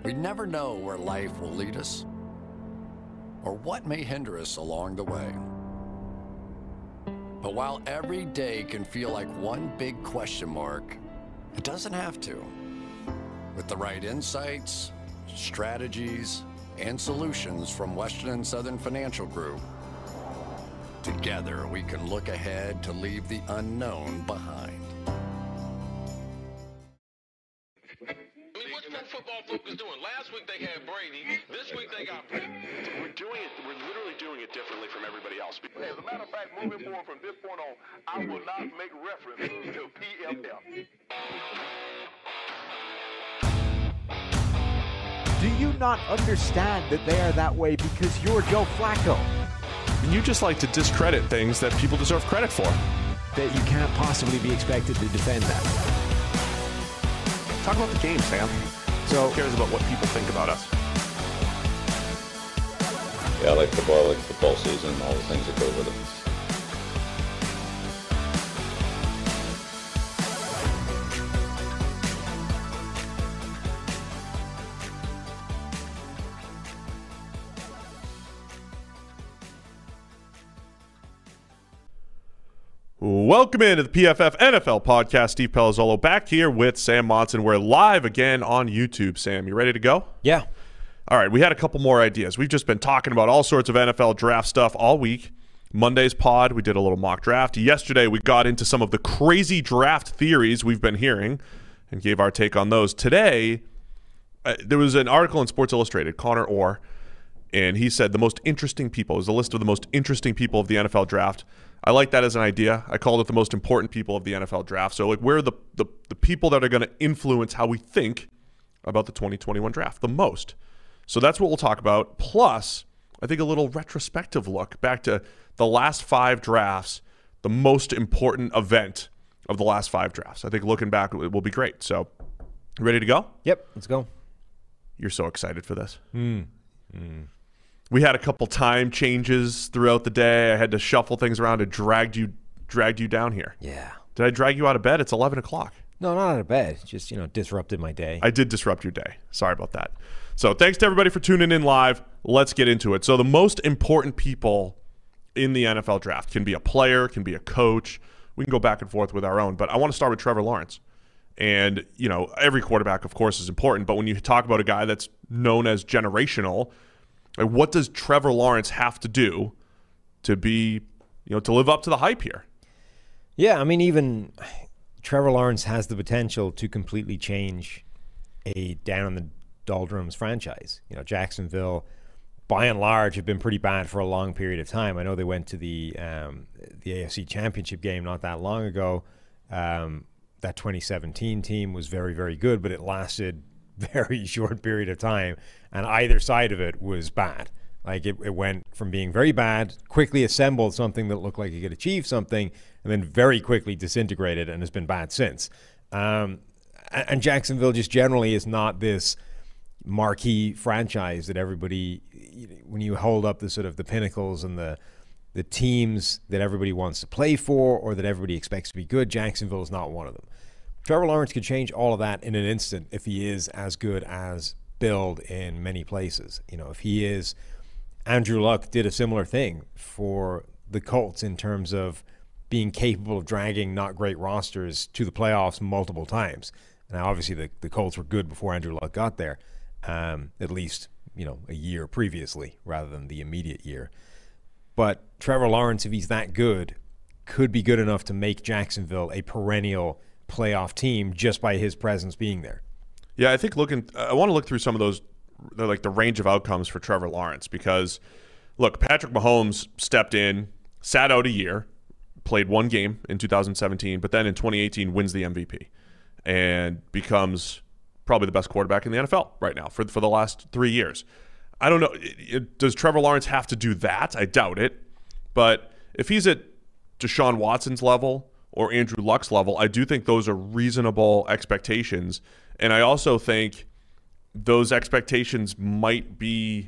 We never know where life will lead us or what may hinder us along the way. But while every day can feel like one big question mark, it doesn't have to. With the right insights, strategies, and solutions from Western and Southern Financial Group, together we can look ahead to leave the unknown behind. What's Pro Football Focus doing? Last week they had Brady. This week they got Brady. We're literally doing it differently from everybody else. As a matter of fact, moving forward from this point on, I will not make reference to PFF. Do you not understand that they are that way because you're Joe Flacco? And you just like to discredit things that people deserve credit for. That you can't possibly be expected to defend that. Talk about the game, Sam. So, who cares about what people think about us? Yeah, I like football season, and all the things that go with it. Welcome into the PFF NFL podcast. Steve Palazzolo back here with Sam Monson. We're live again on YouTube. Sam, you ready to go? Yeah. All right, we had a couple more ideas. We've just been talking about all sorts of NFL draft stuff all week. Monday's pod, we did a little mock draft. Yesterday, we got into some of the crazy draft theories we've been hearing and gave our take on those. Today, there was an article in Sports Illustrated, Connor Orr, and he said the most interesting people. It was a list of the most interesting people of the NFL draft. I like that as an idea. I called it the most important people of the NFL draft. So, where are the people that are going to influence how we think about the 2021 draft the most? So that's what we'll talk about. Plus, I think a little retrospective look back to the last 5 drafts, the most important event of the last 5 drafts. I think looking back, it will be great. So, ready to go? Yep, let's go. You're so excited for this. We had a couple time changes throughout the day. I had to shuffle things around and dragged you down here. Yeah. Did I drag you out of bed? It's 11 o'clock. No, not out of bed. Just, disrupted my day. I did disrupt your day. Sorry about that. So thanks to everybody for tuning in live. Let's get into it. So the most important people in the NFL draft can be a player, can be a coach. We can go back and forth with our own. But I want to start with Trevor Lawrence. And, every quarterback, of course, is important. But when you talk about a guy that's known as generational, what does Trevor Lawrence have to do to be, to live up to the hype here? Yeah, I mean, even Trevor Lawrence has the potential to completely change a down in the doldrums franchise. Jacksonville, by and large, have been pretty bad for a long period of time. I know they went to the AFC Championship game not that long ago. That 2017 team was very, very good, but it lasted very short period of time, and either side of it was bad. Like it went from being very bad, quickly assembled something that looked like it could achieve something, and then very quickly disintegrated and has been bad since. And Jacksonville just generally is not this marquee franchise that everybody, when you hold up the sort of the pinnacles and the teams that everybody wants to play for or that everybody expects to be good, Jacksonville is not one of them. Trevor Lawrence could change all of that in an instant if he is as good as billed in many places. If he is, Andrew Luck did a similar thing for the Colts in terms of being capable of dragging not great rosters to the playoffs multiple times. Now, obviously, the Colts were good before Andrew Luck got there, at least, a year previously rather than the immediate year. But Trevor Lawrence, if he's that good, could be good enough to make Jacksonville a perennial playoff team just by his presence being there. Yeah, I think I want to look through some of those, like the range of outcomes for Trevor Lawrence, because look, Patrick Mahomes stepped in, sat out a year, played one game in 2017, but then in 2018 wins the MVP and becomes probably the best quarterback in the NFL right now for the last 3 years. I don't know. Does Trevor Lawrence have to do that? I doubt it. But if he's at Deshaun Watson's level or Andrew Luck's level, I do think those are reasonable expectations. And I also think those expectations might be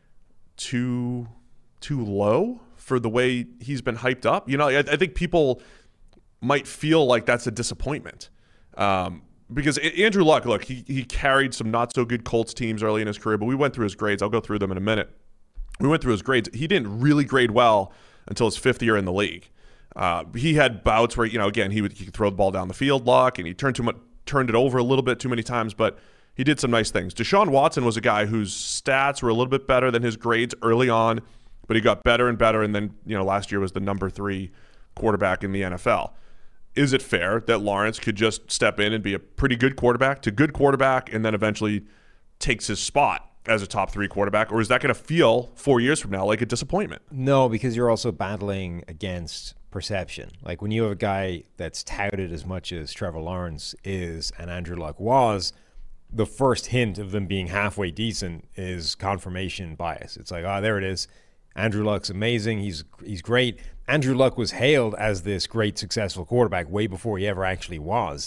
too low for the way he's been hyped up. I think people might feel like that's a disappointment because Andrew Luck, look, he carried some not so good Colts teams early in his career, but we went through his grades. I'll go through them in a minute. We went through his grades. He didn't really grade well until his 5th year in the league. He had bouts where, again, he could throw the ball down the field, Luck, and he turned it over a little bit too many times, but he did some nice things. Deshaun Watson was a guy whose stats were a little bit better than his grades early on, but he got better and better, and then, last year was the number 3 quarterback in the NFL. Is it fair that Lawrence could just step in and be a pretty good quarterback to good quarterback and then eventually takes his spot as a top 3 quarterback? Or is that going to feel 4 years from now like a disappointment? No, because you're also battling against perception. Like when you have a guy that's touted as much as Trevor Lawrence is and Andrew Luck was, the first hint of them being halfway decent is confirmation bias. It's like, there it is. Andrew Luck's amazing. He's great. Andrew Luck was hailed as this great, successful quarterback way before he ever actually was.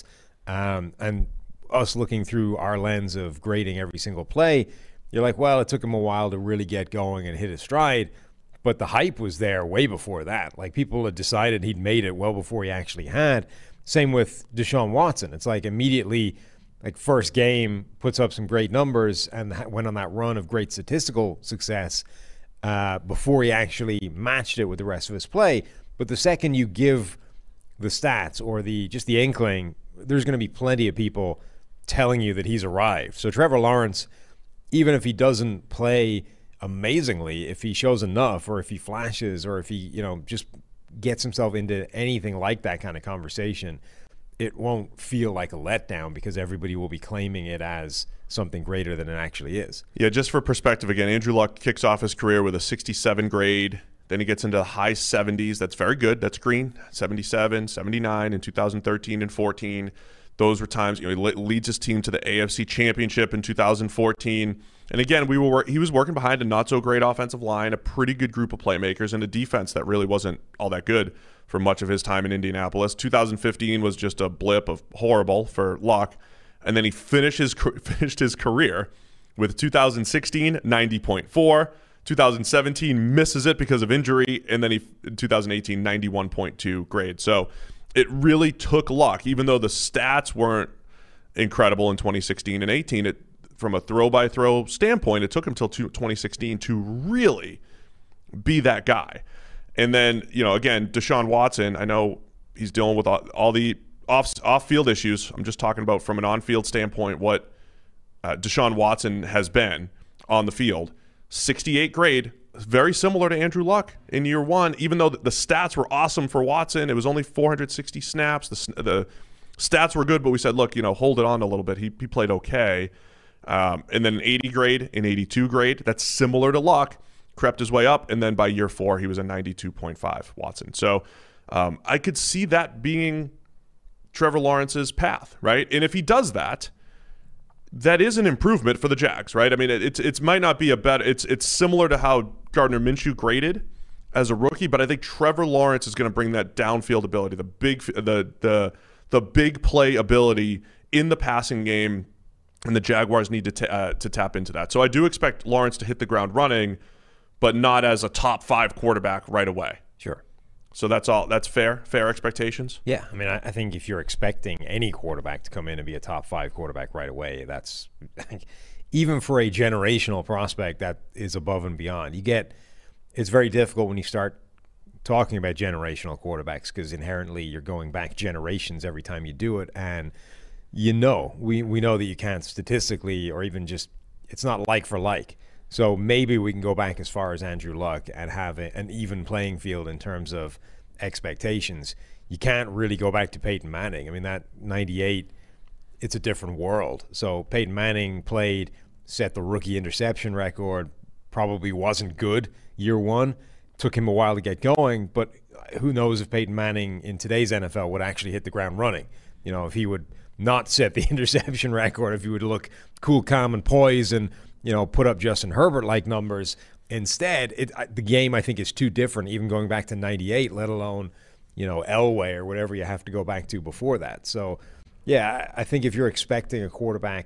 And us looking through our lens of grading every single play, you're like, well, it took him a while to really get going and hit his stride. But the hype was there way before that. Like people had decided he'd made it well before he actually had. Same with Deshaun Watson. It's like immediately, like first game, puts up some great numbers and went on that run of great statistical success before he actually matched it with the rest of his play. But the second you give the stats or just the inkling, there's going to be plenty of people telling you that he's arrived. So Trevor Lawrence, even if he doesn't play amazingly, if he shows enough or if he flashes or if he, just gets himself into anything like that kind of conversation, it won't feel like a letdown because everybody will be claiming it as something greater than it actually is. Yeah, just for perspective again, Andrew Luck kicks off his career with a 67 grade. Then he gets into the high 70s. That's very good. That's green. 77, 79 in 2013 and 14. Those were times, he leads his team to the AFC Championship in 2014. And again, he was working behind a not-so-great offensive line, a pretty good group of playmakers, and a defense that really wasn't all that good for much of his time in Indianapolis. 2015 was just a blip of horrible for Luck. And then he finished his career with 2016, 90.4. 2017 misses it because of injury. And then in 2018, 91.2 grade. So it really took Luck, even though the stats weren't incredible in 2016 and 18. From a throw-by-throw standpoint, it took him until 2016 to really be that guy. And then, again, Deshaun Watson, I know he's dealing with all the off-field issues. I'm just talking about from an on-field standpoint what Deshaun Watson has been on the field. 68 grade, very similar to Andrew Luck in year one, even though the stats were awesome for Watson. It was only 460 snaps. The stats were good, but we said, look, hold it on a little bit. He played okay. And then 80 grade and 82 grade, that's similar to Luck, crept his way up. And then by year 4, he was a 92.5 Watson. So I could see that being Trevor Lawrence's path, right? And if he does that, that is an improvement for the Jags, right? I mean, it might not be a better. It's similar to how Gardner Minshew graded as a rookie, but I think Trevor Lawrence is going to bring that downfield ability, the big play ability in the passing game, and the Jaguars need to tap into that. So I do expect Lawrence to hit the ground running, but not as a top 5 quarterback right away. Sure. So that's fair expectations? Yeah. I mean, I think if you're expecting any quarterback to come in and be a top 5 quarterback right away, that's even for a generational prospect, that is above and beyond. It's very difficult when you start talking about generational quarterbacks because inherently you're going back generations every time you do it. And we know that you can't statistically or even just, it's not like for like. So maybe we can go back as far as Andrew Luck and have an even playing field in terms of expectations. You can't really go back to Peyton Manning. I mean, that 98, it's a different world. So Peyton Manning set the rookie interception record, probably wasn't good year one. Took him a while to get going, but who knows if Peyton Manning in today's NFL would actually hit the ground running. If he would not set the interception record, if he would look cool, calm, and poised and put up Justin Herbert-like numbers. Instead, the game, I think, is too different, even going back to 98, let alone, Elway or whatever you have to go back to before that. So, yeah, I think if you're expecting a quarterback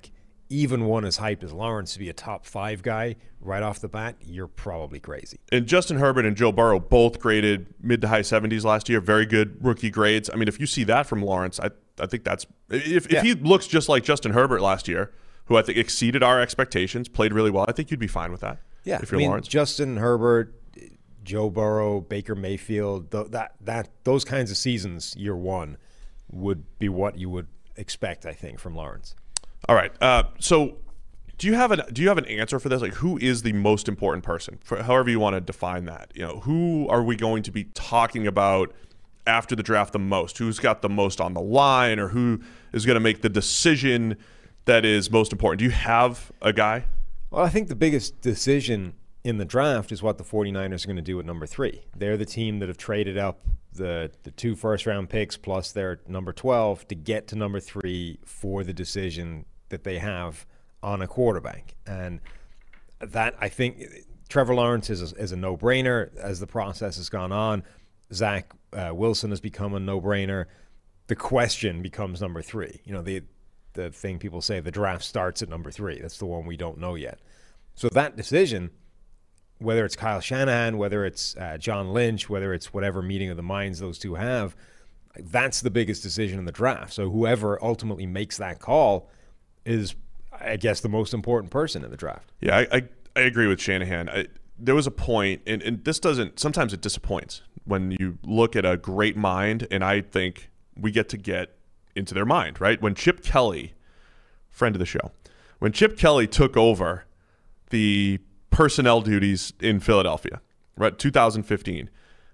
even one as hyped as Lawrence to be a top 5 guy right off the bat, you're probably crazy. And Justin Herbert and Joe Burrow both graded mid to high 70s last year. Very good rookie grades. I mean, if you see that from Lawrence, I think that's if he looks just like Justin Herbert last year, who I think exceeded our expectations, played really well, I think you'd be fine with that. Yeah, if you're Lawrence. Justin Herbert, Joe Burrow, Baker Mayfield, those kinds of seasons, year one, would be what you would expect, I think, from Lawrence. All right. So do you have an answer for this? Like, who is the most important person? For however you want to define that. You know, who are we going to be talking about after the draft the most? Who's got the most on the line, or who is going to make the decision that is most important? Do you have a guy? Well, I think the biggest decision in the draft is what the 49ers are going to do at number 3. They're the team that have traded up the 2 first-round picks plus their number 12 to get to number 3 for the decision that they have on a quarterback. And that, I think, Trevor Lawrence is a no-brainer as the process has gone on. Zach Wilson has become a no-brainer. The question becomes number 3. You know, the thing people say, the draft starts at number 3. That's the one we don't know yet. So that decision, whether it's Kyle Shanahan, whether it's John Lynch, whether it's whatever meeting of the minds those two have, that's the biggest decision in the draft. So whoever ultimately makes that call is, I guess, the most important person in the draft. Yeah, I agree with Shanahan. There was a point, and this doesn't, sometimes it disappoints when you look at a great mind, and I think we get into their mind, right? When Chip Kelly, friend of the show, when Chip Kelly took over the personnel duties in Philadelphia, right, 2015,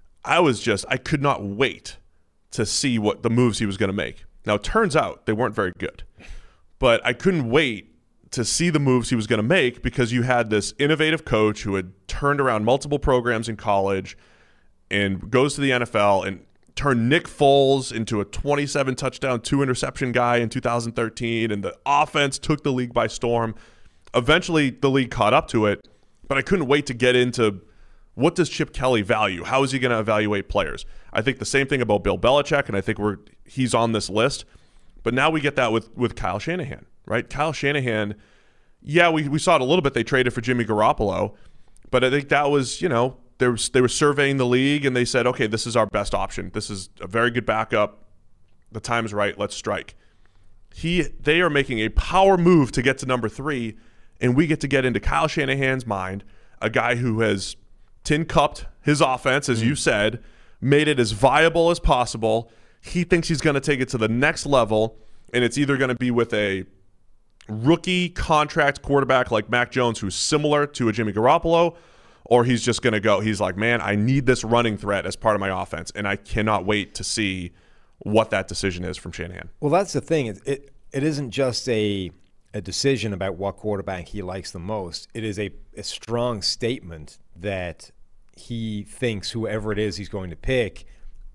I could not wait to see what the moves he was going to make. Now, it turns out they weren't very good, but I couldn't wait to see the moves he was going to make because you had this innovative coach who had turned around multiple programs in college and goes to the NFL and turned Nick Foles into a 27 touchdown, 2 interception guy in 2013, and the offense took the league by storm. Eventually, the league caught up to it, but I couldn't wait to get into what does Chip Kelly value? How is he going to evaluate players? I think the same thing about Bill Belichick, and I think he's on this list. But now we get that with Kyle Shanahan, right? Kyle Shanahan, yeah, we saw it a little bit. They traded for Jimmy Garoppolo, but I think that was, you know, they were surveying the league, and they said, okay, this is our best option. This is a very good backup. The time's right. Let's strike. They are making a power move to get to number 3, and we get to get into Kyle Shanahan's mind, a guy who has tin-cupped his offense, as you said, made it as viable as possible. He thinks he's going to take it to the next level, and it's either going to be with a rookie contract quarterback like Mac Jones, who's similar to a Jimmy Garoppolo, or he's just going to go, he's like, man, I need this running threat as part of my offense, and I cannot wait to see what that decision is from Shanahan. Well, that's the thing. It isn't just a decision about what quarterback he likes the most. It is a strong statement that he thinks whoever it is he's going to pick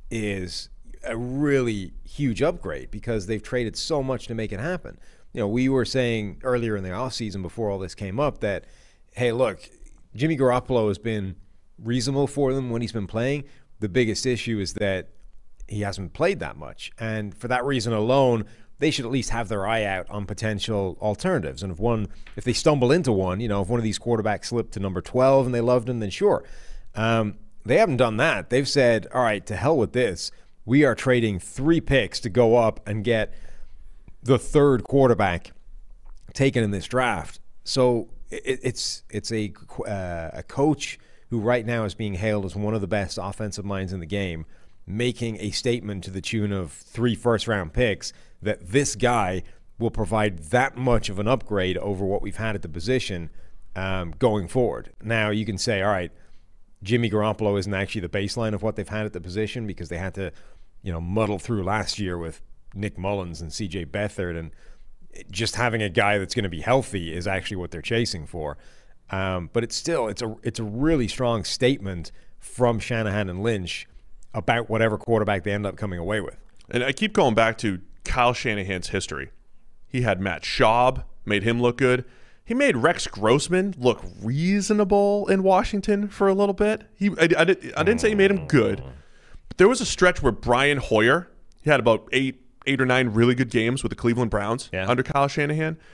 is a really huge upgrade because they've traded so much to make it happen. You know, we were saying earlier in the offseason before all this came up that, hey, look, Jimmy Garoppolo has been reasonable for them when he's been playing. The biggest issue is that he hasn't played that much. And for that reason alone, they should at least have their eye out on potential alternatives. And if they stumble into one, you know, if one of these quarterbacks slipped to number 12 and they loved him, then sure. They haven't done that. They've said, all right, to hell with this. We are trading 3 picks to go up and get the 3rd quarterback taken in this draft. So it's a coach who right now is being hailed as one of the best offensive minds in the game, making a statement to the tune of 3 first-round picks that this guy will provide that much of an upgrade over what we've had at the position going forward. Now, you can say, all right, Jimmy Garoppolo isn't actually the baseline of what they've had at the position because they had to, you know, muddle through last year with Nick Mullins and C.J. Beathard, and just having a guy that's going to be healthy is actually what they're chasing for. But it's a really strong statement from Shanahan and Lynch about whatever quarterback they end up coming away with. And I keep going back to Kyle Shanahan's history. He had Matt Schaub, made him look good. He made Rex Grossman look reasonable in Washington for a little bit. I didn't say he made him good, but there was a stretch where Brian Hoyer, he had about eight or nine really good games with the Cleveland Browns under Kyle Shanahan.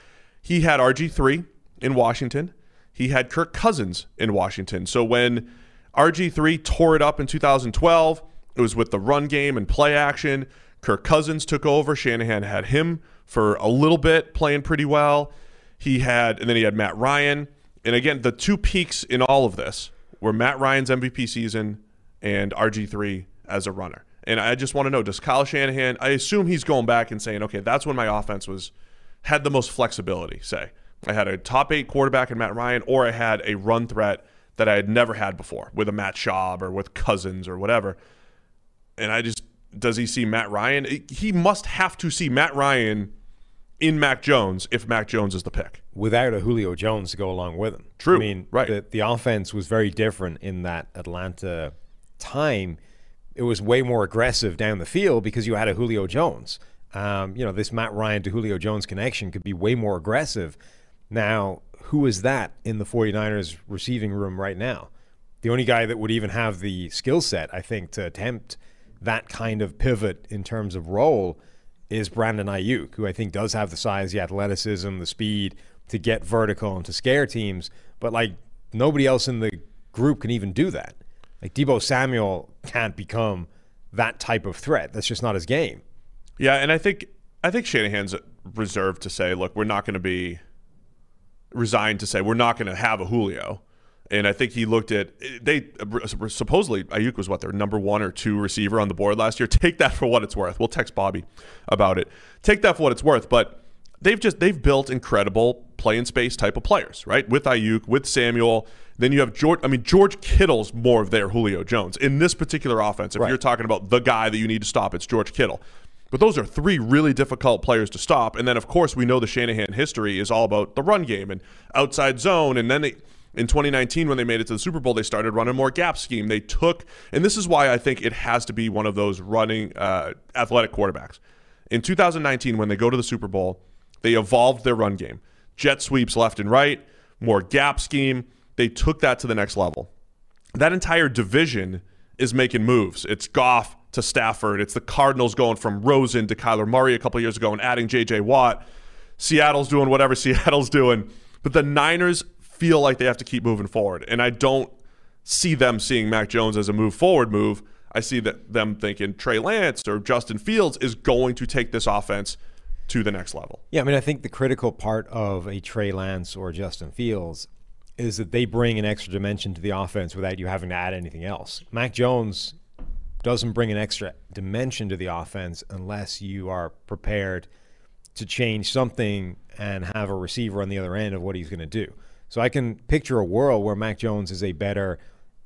he had RG3 in Washington. He had Kirk Cousins in Washington. So when RG3 tore it up in 2012, it was with the run game and play action. Kirk Cousins took over. Shanahan had him for a little bit, playing pretty well. And then he had Matt Ryan. And again, the two peaks in all of this were Matt Ryan's MVP season and RG3 as a runner. And I just want to know, does Kyle Shanahan, I assume he's going back and saying, okay, that's when my offense had the most flexibility, say. I had a top 8 quarterback in Matt Ryan, or I had a run threat that I had never had before with a Matt Schaub or with Cousins or whatever. And does he see Matt Ryan? He must have to see Matt Ryan in Mac Jones if Mac Jones is the pick. Without a Julio Jones to go along with him. True. I mean, right. The offense was very different in that Atlanta time. It was way more aggressive down the field because you had a Julio Jones. This Matt Ryan to Julio Jones connection could be way more aggressive. Now, who is that in the 49ers receiving room right now? The only guy that would even have the skill set, I think, to attempt that kind of pivot in terms of role is Brandon Ayuk, who I think does have the size, the athleticism, the speed to get vertical and to scare teams. But, nobody else in the group can even do that. Deebo Samuel can't become that type of threat. That's just not his game. Yeah, and I think Shanahan's reserved to say, look, we're not going to be resigned to say we're not going to have a Julio. And I think he looked at supposedly Ayuk was their number 1 or 2 receiver on the board last year. Take that for what it's worth. We'll text Bobby about it. Take that for what it's worth. But they've built incredible play in space type of players, right? With Ayuk, with Samuel. Then you have George Kittle's more of their Julio Jones in this particular offense. If You're talking about the guy that you need to stop, it's George Kittle. But those are 3 really difficult players to stop. And then, of course, we know the Shanahan history is all about the run game and outside zone. And then in 2019, when they made it to the Super Bowl, they started running more gap scheme. And this is why I think it has to be one of those running athletic quarterbacks. In 2019, when they go to the Super Bowl, they evolved their run game. Jet sweeps left and right, more gap scheme. They took that to the next level. That entire division is making moves. It's Goff to Stafford. It's the Cardinals going from Rosen to Kyler Murray a couple of years ago and adding J.J. Watt. Seattle's doing whatever Seattle's doing. But the Niners feel like they have to keep moving forward. And I don't see them seeing Mac Jones as a move-forward move. I see them thinking Trey Lance or Justin Fields is going to take this offense to the next level. Yeah, I think the critical part of a Trey Lance or Justin Fields is that they bring an extra dimension to the offense without you having to add anything else. Mac Jones doesn't bring an extra dimension to the offense unless you are prepared to change something and have a receiver on the other end of what he's going to do. So I can picture a world where Mac Jones is a better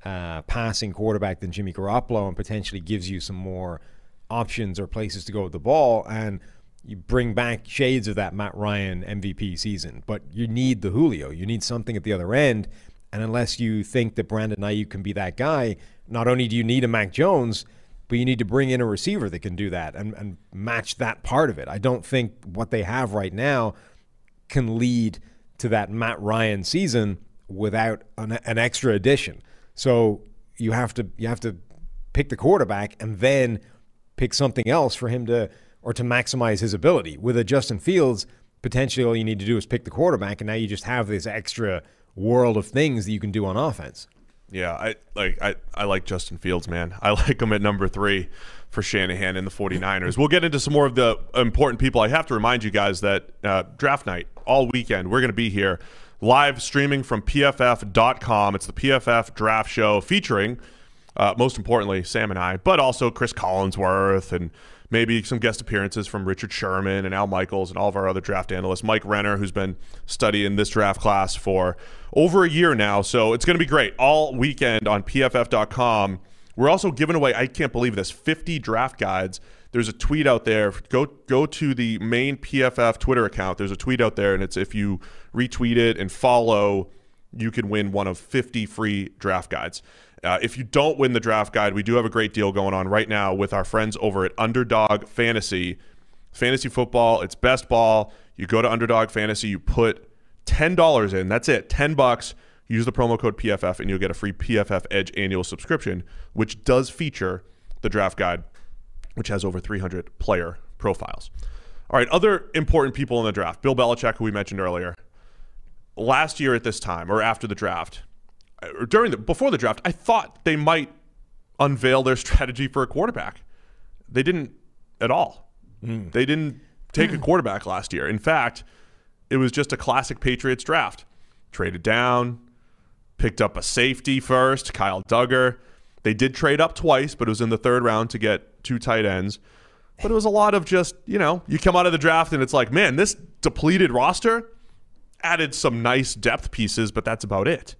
passing quarterback than Jimmy Garoppolo and potentially gives you some more options or places to go with the ball, and you bring back shades of that Matt Ryan MVP season. But you need the Julio. You need something at the other end. And unless you think that Brandon Ayuk can be that guy, not only do you need a Mac Jones, but you need to bring in a receiver that can do that and match that part of it. I don't think what they have right now can lead to that Matt Ryan season without an extra addition. So you have to pick the quarterback and then pick something else for him to maximize his ability. With a Justin Fields, potentially all you need to do is pick the quarterback, and now you just have this extra world of things that you can do on offense. Yeah, I like Justin Fields, man. I like him at number 3 for Shanahan and the 49ers. We'll get into some more of the important people. I have to remind you guys that draft night all weekend, we're going to be here live streaming from PFF.com. It's the PFF Draft Show featuring, most importantly, Sam and I, but also Chris Collinsworth and maybe some guest appearances from Richard Sherman and Al Michaels and all of our other draft analysts. Mike Renner, who's been studying this draft class for over a year now. So it's going to be great all weekend on PFF.com. We're also giving away, I can't believe this, 50 draft guides. There's a tweet out there. Go to the main PFF Twitter account. There's a tweet out there, and it's if you retweet it and follow, you can win one of 50 free draft guides. If you don't win the draft guide, we do have a great deal going on right now with our friends over at Underdog Fantasy. Fantasy football, it's best ball. You go to Underdog Fantasy, you put $10 in. That's it, $10. Use the promo code PFF, and you'll get a free PFF Edge annual subscription, which does feature the draft guide, which has over 300 player profiles. All right, other important people in the draft. Bill Belichick, who we mentioned earlier. Last year at this time, or after the draft, or before the draft, I thought they might unveil their strategy for a quarterback. They didn't at all. They didn't take a quarterback last year. In fact, it was just a classic Patriots draft. Traded down, picked up a safety first, Kyle Duggar. They did trade up twice, but it was in the third round to get 2 tight ends. But it was a lot of just, you come out of the draft and it's like, man, this depleted roster added some nice depth pieces, but that's about it.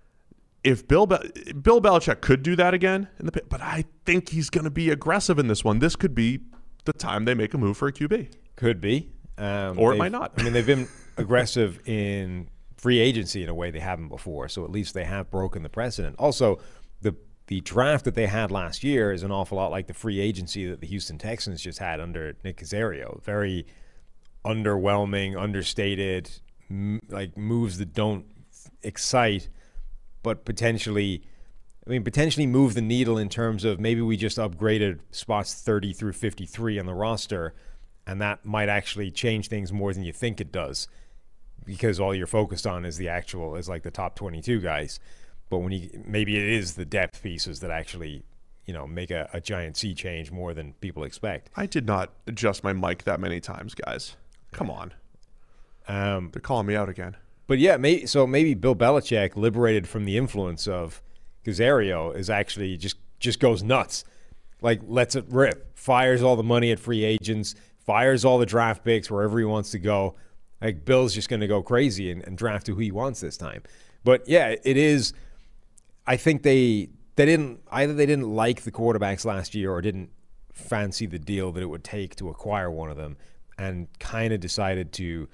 If Bill Belichick could do that again, but I think he's going to be aggressive in this one. This could be the time they make a move for a QB. Could be. Or it might not. I mean, they've been aggressive in free agency in a way they haven't before, so at least they have broken the precedent. Also, the draft that they had last year is an awful lot like the free agency that the Houston Texans just had under Nick Caserio. Very underwhelming, understated, like moves that don't excite, but potentially move the needle in terms of maybe we just upgraded spots 30 through 53 on the roster, and that might actually change things more than you think it does, because all you're focused on is like the top 22 guys. But maybe it is the depth pieces that actually, make a giant sea change more than people expect. I did not adjust my mic that many times, guys. Come on. They're calling me out again. But yeah, maybe Bill Belichick, liberated from the influence of Caserio, is actually just goes nuts. Like, lets it rip. Fires all the money at free agents. Fires all the draft picks wherever he wants to go. Like, Bill's just going to go crazy and draft who he wants this time. But yeah, it is. I think they didn't like the quarterbacks last year, or didn't fancy the deal that it would take to acquire one of them, and kind of decided to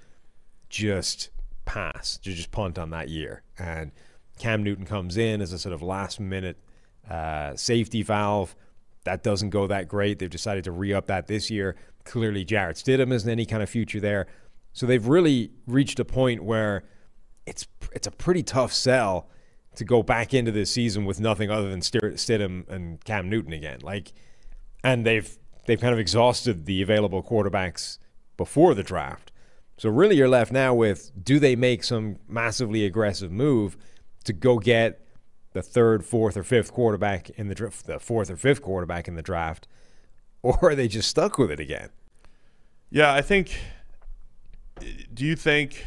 just pass, to just punt on that year. And Cam Newton comes in as a sort of last minute safety valve. That doesn't go that great. They've decided to re-up that this year. Clearly Jarrett Stidham isn't any kind of future there. So they've really reached a point where it's a pretty tough sell to go back into this season with nothing other than Stidham and Cam Newton again. And they've kind of exhausted the available quarterbacks before the draft. So really you're left now with, do they make some massively aggressive move to go get the third, fourth, or fifth quarterback in the draft, the fourth or fifth quarterback in the draft, or are they just stuck with it again? Yeah, I think. Do you think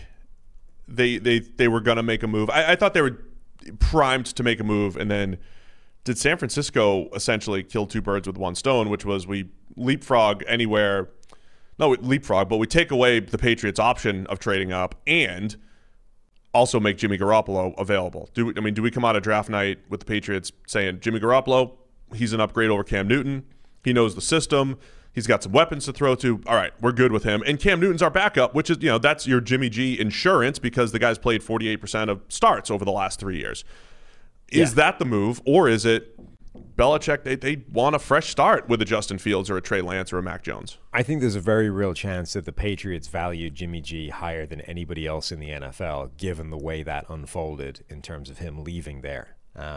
they were going to make a move? I thought they were primed to make a move, and then did San Francisco essentially kill 2 birds with 1 stone, which was we leapfrog anywhere. No, leapfrog, but we take away the Patriots' option of trading up and also make Jimmy Garoppolo available. Do we come out of draft night with the Patriots saying Jimmy Garoppolo, he's an upgrade over Cam Newton. He knows the system. He's got some weapons to throw to. All right, we're good with him. And Cam Newton's our backup, which is, that's your Jimmy G insurance, because the guy's played 48% of starts over the last 3 years. Is that the move, or is it Belichick, they want a fresh start with a Justin Fields or a Trey Lance or a Mac Jones? I think there's a very real chance that the Patriots valued Jimmy G higher than anybody else in the NFL, given the way that unfolded in terms of him leaving there.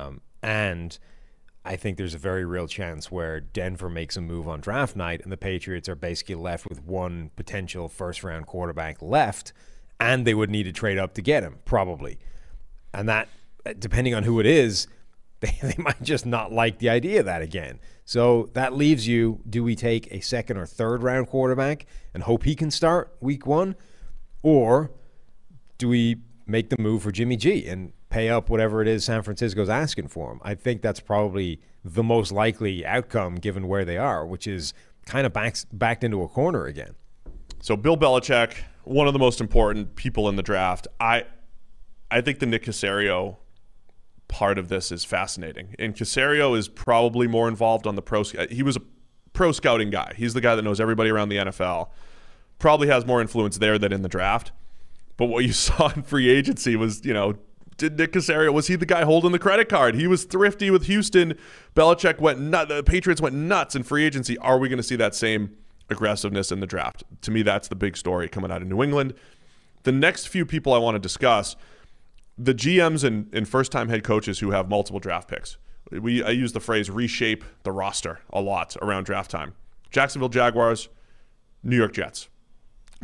And I think there's a very real chance where Denver makes a move on draft night and the Patriots are basically left with 1 potential first-round quarterback left, and they would need to trade up to get him, probably. And that, depending on who it is, they might just not like the idea of that again. So that leaves you, do we take a second or third round quarterback and hope he can start week 1? Or do we make the move for Jimmy G and pay up whatever it is San Francisco's asking for him? I think that's probably the most likely outcome given where they are, which is kind of backed into a corner again. So Bill Belichick, one of the most important people in the draft. I think the Nick Caserio part of this is fascinating. And Caserio is probably more involved on the he was a pro scouting guy. He's the guy that knows everybody around the NFL. Probably has more influence there than in the draft. But what you saw in free agency was, did Nick Caserio, was he the guy holding the credit card? He was thrifty with Houston. Belichick went nuts. The Patriots went nuts in free agency. Are we going to see that same aggressiveness in the draft? To me, that's the big story coming out of New England. The next few people I want to discuss, the GMs and first-time head coaches who have multiple draft picks. I use the phrase reshape the roster a lot around draft time. Jacksonville Jaguars, New York Jets.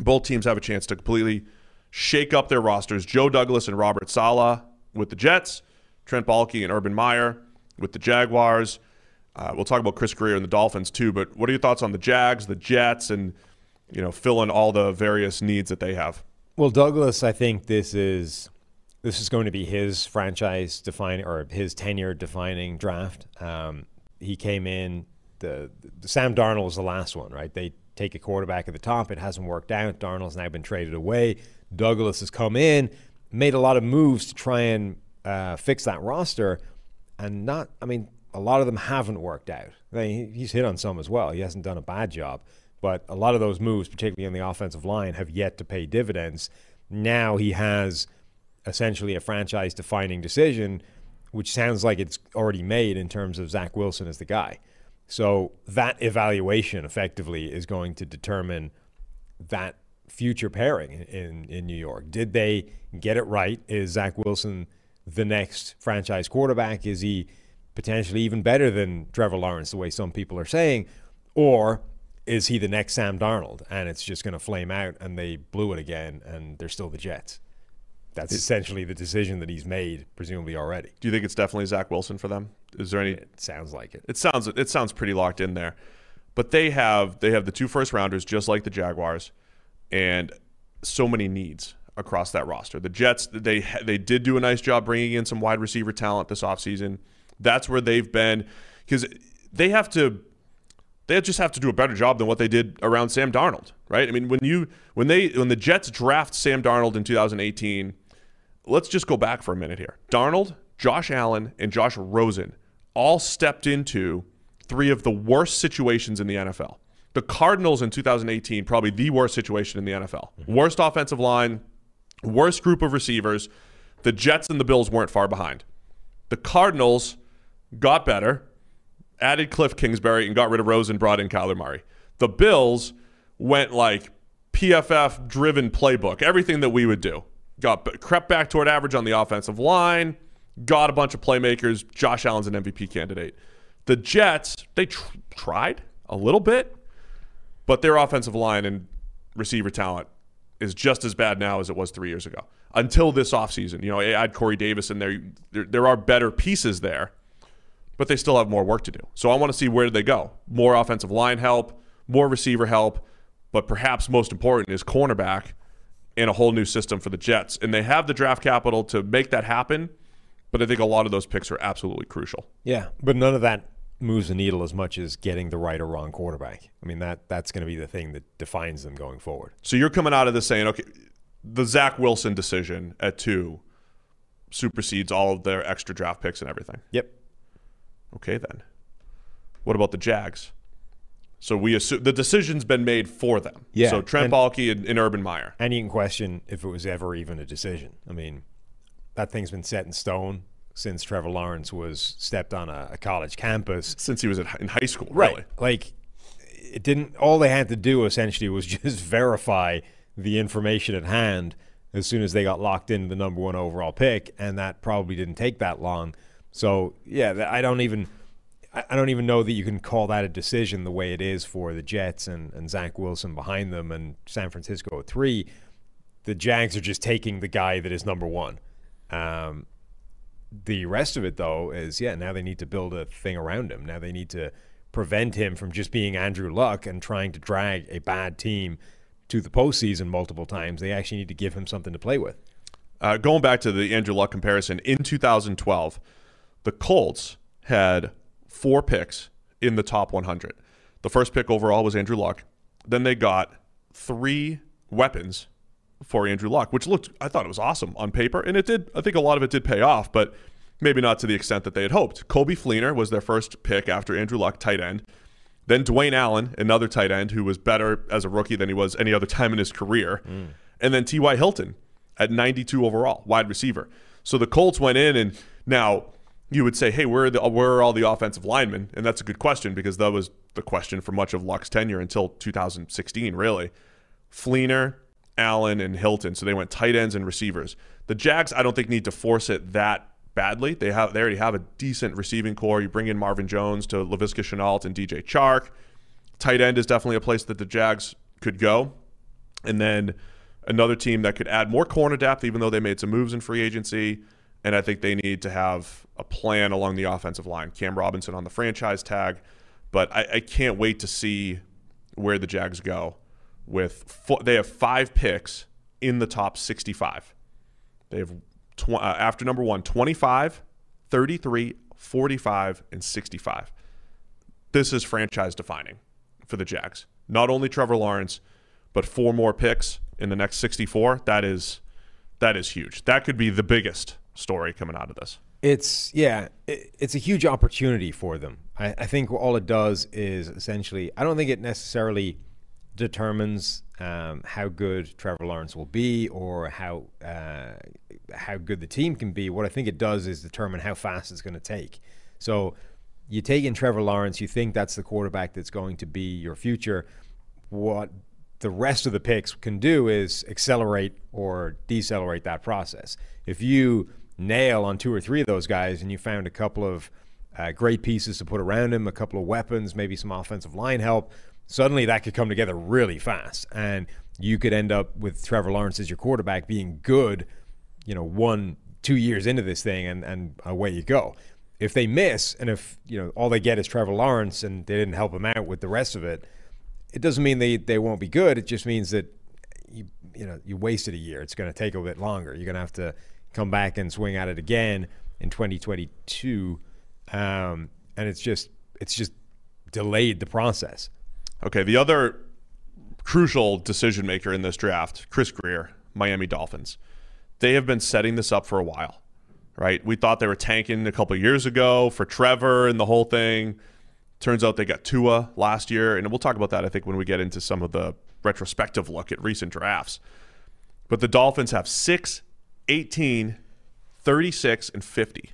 Both teams have a chance to completely shake up their rosters. Joe Douglas and Robert Saleh with the Jets, Trent Baalke and Urban Meyer with the Jaguars. We'll talk about Chris Greer and the Dolphins too, but what are your thoughts on the Jags, the Jets, and fill in all the various needs that they have? Well, Douglas, I think this is going to be his franchise defining or his tenure defining draft. He came in, the Sam Darnold was the last one, right? They take a quarterback at the top. It hasn't worked out. Darnold's now been traded away. Douglas has come in, made a lot of moves to try and fix that roster, and a lot of them haven't worked out. He's hit on some as well. He hasn't done a bad job, but a lot of those moves, particularly on the offensive line, have yet to pay dividends. Now he has essentially a franchise-defining decision, which sounds like it's already made in terms of Zach Wilson as the guy. So that evaluation effectively is going to determine that future pairing in New York. Did they get it right? Is Zach Wilson the next franchise quarterback? Is he potentially even better than Trevor Lawrence, the way some people are saying? Or is he the next Sam Darnold, and it's just going to flame out, and they blew it again, and they're still the Jets? That's essentially the decision that he's made, presumably already. Do you think it's definitely Zach Wilson for them? Is there any? It sounds like it. It sounds pretty locked in there. But they have the 2 first-rounders, just like the Jaguars, and so many needs across that roster. The Jets, they did do a nice job bringing in some wide receiver talent this offseason. That's where they've been, because they just have to do a better job than what they did around Sam Darnold, right? I mean, when the Jets draft Sam Darnold in 2018, let's just go back for a minute here. Darnold, Josh Allen, and Josh Rosen all stepped into 3 of the worst situations in the NFL. The Cardinals in 2018, probably the worst situation in the NFL. Worst offensive line, worst group of receivers. The Jets and the Bills weren't far behind. The Cardinals got better, added Cliff Kingsbury, and got rid of Rosen, brought in Kyler Murray. The Bills went like PFF-driven playbook, everything that we would do. Crept back toward average on the offensive line, got a bunch of playmakers. Josh Allen's an MVP candidate. The Jets, they tried a little bit, but their offensive line and receiver talent is just as bad now as it was 3 years ago. Until this offseason. Add Corey Davis in there. There are better pieces there, but they still have more work to do. So I want to see where they go. More offensive line help, more receiver help, but perhaps most important is cornerback in a whole new system for the Jets. And they have the draft capital to make that happen, but I think a lot of those picks are absolutely crucial. Yeah, but none of that moves the needle as much as getting the right or wrong quarterback. I mean, that's going to be the thing that defines them going forward. So you're coming out of this saying, okay, the Zach Wilson decision at 2 supersedes all of their extra draft picks and everything. Yep. Okay, then. What about the Jags? So we assume the decision's been made for them. Yeah. So Trent Baalke and Urban Meyer. And you can question if it was ever even a decision. I mean, that thing's been set in stone since Trevor Lawrence was stepped on a college campus. Since he was in high school, really. Right. Like, it didn't. All they had to do essentially was just verify the information at hand as soon as they got locked into the number 1 overall pick, and that probably didn't take that long. So yeah, I don't even know that you can call that a decision the way it is for the Jets and Zach Wilson behind them and San Francisco at 3. The Jags are just taking the guy that is number 1. The rest of it, though, is, now they need to build a thing around him. Now they need to prevent him from just being Andrew Luck and trying to drag a bad team to the postseason multiple times. They actually need to give him something to play with. Going back to the Andrew Luck comparison, in 2012, the Colts had 4 picks in the top 100. The first pick overall was Andrew Luck. Then they got 3 weapons for Andrew Luck, which I thought it was awesome on paper, and it did. I think a lot of it did pay off, but maybe not to the extent that they had hoped. Coby Fleener was their first pick after Andrew Luck, tight end. Then Dwayne Allen, another tight end who was better as a rookie than he was any other time in his career. And then T.Y. Hilton at 92 overall, wide receiver. So the Colts went in, and now you would say, hey, where are all the offensive linemen? And that's a good question, because that was the question for much of Luck's tenure until 2016, really. Fleener, Allen, and Hilton. So they went tight ends and receivers. The Jags, I don't think, need to force it that badly. They already have a decent receiving core. You bring in Marvin Jones to Laviska Shenault and DJ Chark. Tight end is definitely a place that the Jags could go. And then another team that could add more corner depth, even though they made some moves in free agency. And I think they need to have a plan along the offensive line. Cam Robinson on the franchise tag. But I can't wait to see where the Jags go. They have 5 picks in the top 65. They have, after number 1, 25, 33, 45, and 65. This is franchise defining for the Jags. Not only Trevor Lawrence, but 4 more picks in the next 64. That is huge. That could be the biggest story coming out of this. It's a huge opportunity for them. I think all it does is essentially, I don't think it necessarily determines how good Trevor Lawrence will be or how good the team can be. What I think it does is determine how fast it's going to take. So you take in Trevor Lawrence, you think that's the quarterback that's going to be your future. What the rest of the picks can do is accelerate or decelerate that process. If you nail on 2 or 3 of those guys and you found a couple of great pieces to put around him, a couple of weapons, maybe some offensive line help, suddenly that could come together really fast. And you could end up with Trevor Lawrence as your quarterback being good, 1-2 years into this thing, and away you go. If they miss, and if all they get is Trevor Lawrence and they didn't help him out with the rest of it, it doesn't mean they won't be good. It just means that you wasted a year. It's going to take a bit longer. You're going to have to come back and swing at it again in 2022, and it's just delayed the process. Okay, the other crucial decision maker in this draft, Chris Grier, Miami Dolphins. They have been setting this up for a while, right? We thought they were tanking a couple of years ago for Trevor and the whole thing. Turns out they got Tua last year, and we'll talk about that, I think, when we get into some of the retrospective look at recent drafts. But the Dolphins have 6, 18, 36, and 50.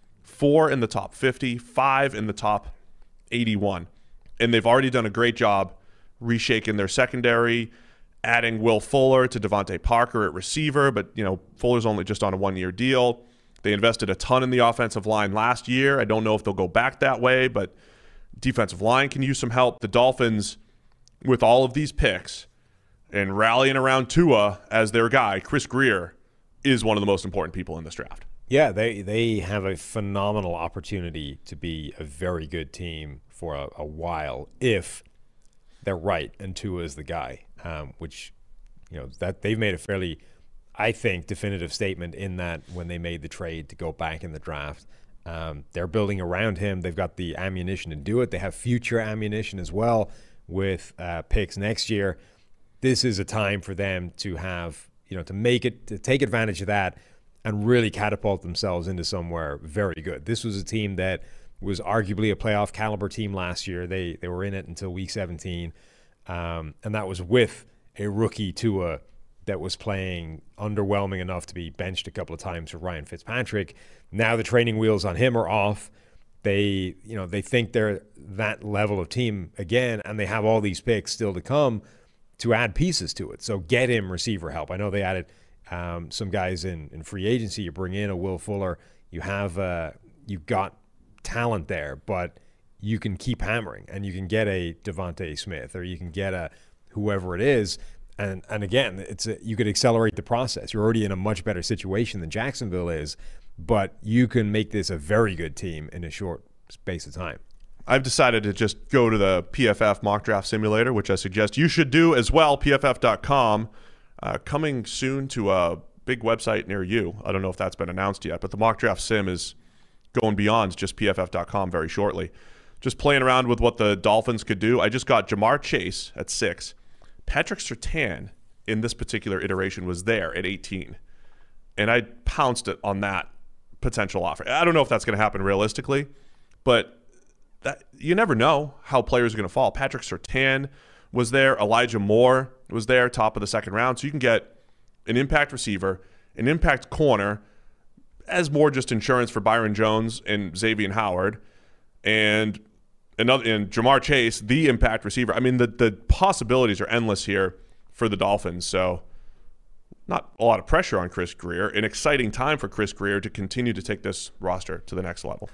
4 in the top 50, 5 in the top 81. And they've already done a great job reshaking their secondary, adding Will Fuller to Devontae Parker at receiver, but Fuller's only just on a 1-year deal. They invested a ton in the offensive line last year. I don't know if they'll go back that way, but defensive line can use some help. The Dolphins, with all of these picks and rallying around Tua as their guy, Chris Grier is one of the most important people in this draft. Yeah, they have a phenomenal opportunity to be a very good team for a while if they're right and Tua is the guy, which that they've made a fairly, I think, definitive statement in that when they made the trade to go back in the draft. They're building around him. They've got the ammunition to do it. They have future ammunition as well with picks next year. This is a time for them to have, to take advantage of that and really catapult themselves into somewhere very good. This was a team that was arguably a playoff caliber team last year. They were in it until week 17. And that was with a rookie Tua that was playing underwhelming enough to be benched a couple of times for Ryan Fitzpatrick. Now the training wheels on him are off. They think they're that level of team again, and they have all these picks still to come to add pieces to it. So get him receiver help. I know they added some guys in free agency. You bring in a Will Fuller. You've got talent there, but you can keep hammering, and you can get a Devontae Smith, or you can get a whoever it is. And again, you could accelerate the process. You're already in a much better situation than Jacksonville is, but you can make this a very good team in a short space of time. I've decided to just go to the PFF mock draft simulator, which I suggest you should do as well, pff.com. Coming soon to a big website near you. I don't know if that's been announced yet, but the mock draft sim is going beyond just pff.com very shortly. Just playing around with what the Dolphins could do. I just got Jamar Chase at 6. Patrick Surtain in this particular iteration was there at 18. And I pounced it on that potential offer. I don't know if that's going to happen realistically, but you never know how players are going to fall. Patrick Surtain was there. Elijah Moore was there, top of the second round. So you can get an impact receiver, an impact corner, as more just insurance for Byron Jones and Xavier Howard, and Jamar Chase, the impact receiver. I mean, the possibilities are endless here for the Dolphins. So not a lot of pressure on Chris Grier. An exciting time for Chris Grier to continue to take this roster to the next level.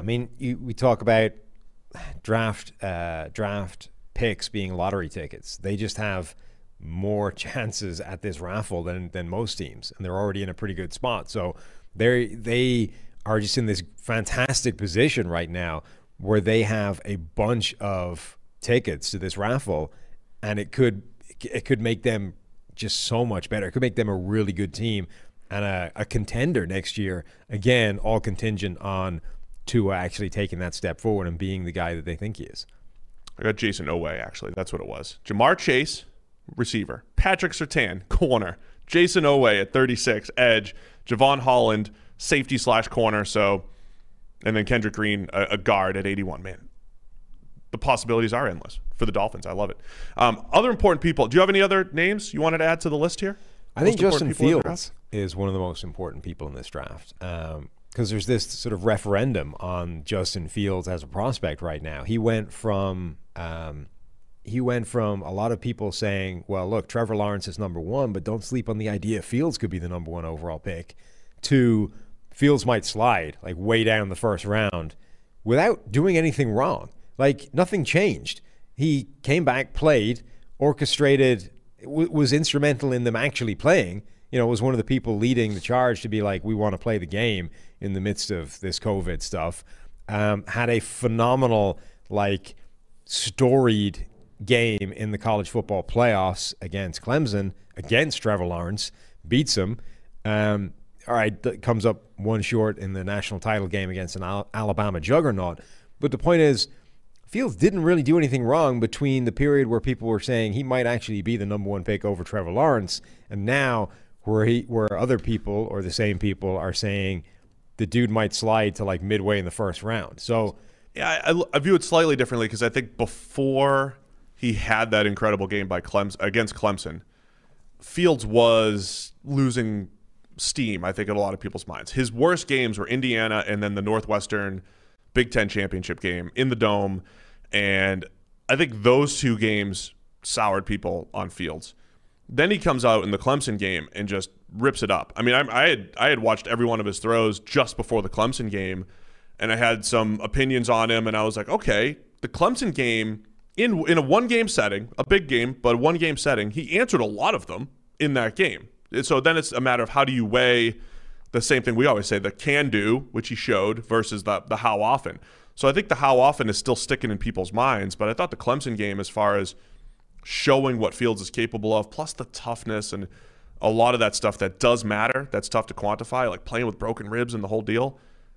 We talk about draft picks being lottery tickets. They just have more chances at this raffle than most teams, and they're already in a pretty good spot. So they are just in this fantastic position right now where they have a bunch of tickets to this raffle, and it could make them just so much better. It could make them a really good team and a contender next year. Again, all contingent on Tua actually taking that step forward and being the guy that they think he is. I got Jason Oweh, actually. That's what it was. Jamar Chase, receiver. Patrick Surtain, corner. Jason Oweh at 36, edge. Javon Holland, safety/corner. So, and then Kendrick Green, a guard at 81. Man, the possibilities are endless for the Dolphins. I love it. Other important people. Do you have any other names you wanted to add to the list here? I think Justin Fields is one of the most important people in this draft. Because there's this sort of referendum on Justin Fields as a prospect right now. He went from a lot of people saying, well, look, Trevor Lawrence is number one, but don't sleep on the idea Fields could be the number one overall pick, to Fields might slide like way down the first round without doing anything wrong. Like, nothing changed. He came back, played, orchestrated, was instrumental in them actually playing. You know, was one of the people leading the charge to be like, we want to play the game in the midst of this COVID stuff. Had a phenomenal, like, storied game in the college football playoffs against Clemson, against Trevor Lawrence, beats him. All right, comes up one short in the national title game against an Alabama juggernaut. But the point is, Fields didn't really do anything wrong between the period where people were saying he might actually be the number one pick over Trevor Lawrence, and now where other people or the same people are saying the dude might slide to like midway in the first round. So yeah, I view it slightly differently, because I think before he had that incredible game against Clemson, Fields was losing steam, I think, in a lot of people's minds. His worst games were Indiana and then the Northwestern Big Ten championship game in the Dome, and I think those two games soured people on Fields. Then he comes out in the Clemson game and just rips it up. I mean, I had watched every one of his throws just before the Clemson game, and I had some opinions on him, and I was like, okay, the Clemson game, in a one-game setting, a big game, but a one-game setting, he answered a lot of them in that game. So then it's a matter of how do you weigh the same thing we always say, the can do, which he showed, versus the how often. So I think the how often is still sticking in people's minds, but I thought the Clemson game, as far as showing what Fields is capable of, plus the toughness and a lot of that stuff that does matter, that's tough to quantify, like playing with broken ribs and the whole deal,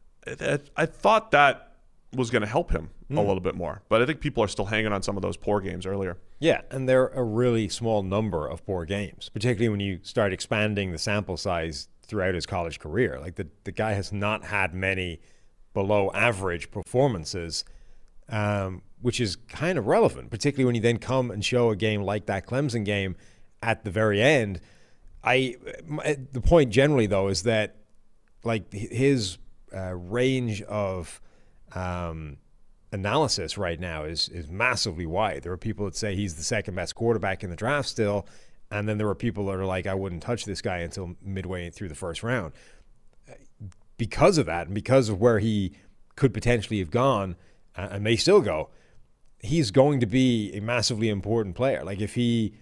I thought that was going to help him a little bit more. But I think people are still hanging on some of those poor games earlier. Yeah, and they're a really small number of poor games, particularly when you start expanding the sample size throughout his college career. Like the guy has not had many below average performances, which is kind of relevant, particularly when you then come and show a game like that Clemson game at the very end. The point generally, though, is that like his range of analysis right now is massively wide. There are people that say he's the second best quarterback in the draft still, and then there are people that are like, I wouldn't touch this guy until midway through the first round. Because of that, and because of where he could potentially have gone, and may still go, he's going to be a massively important player. Like if he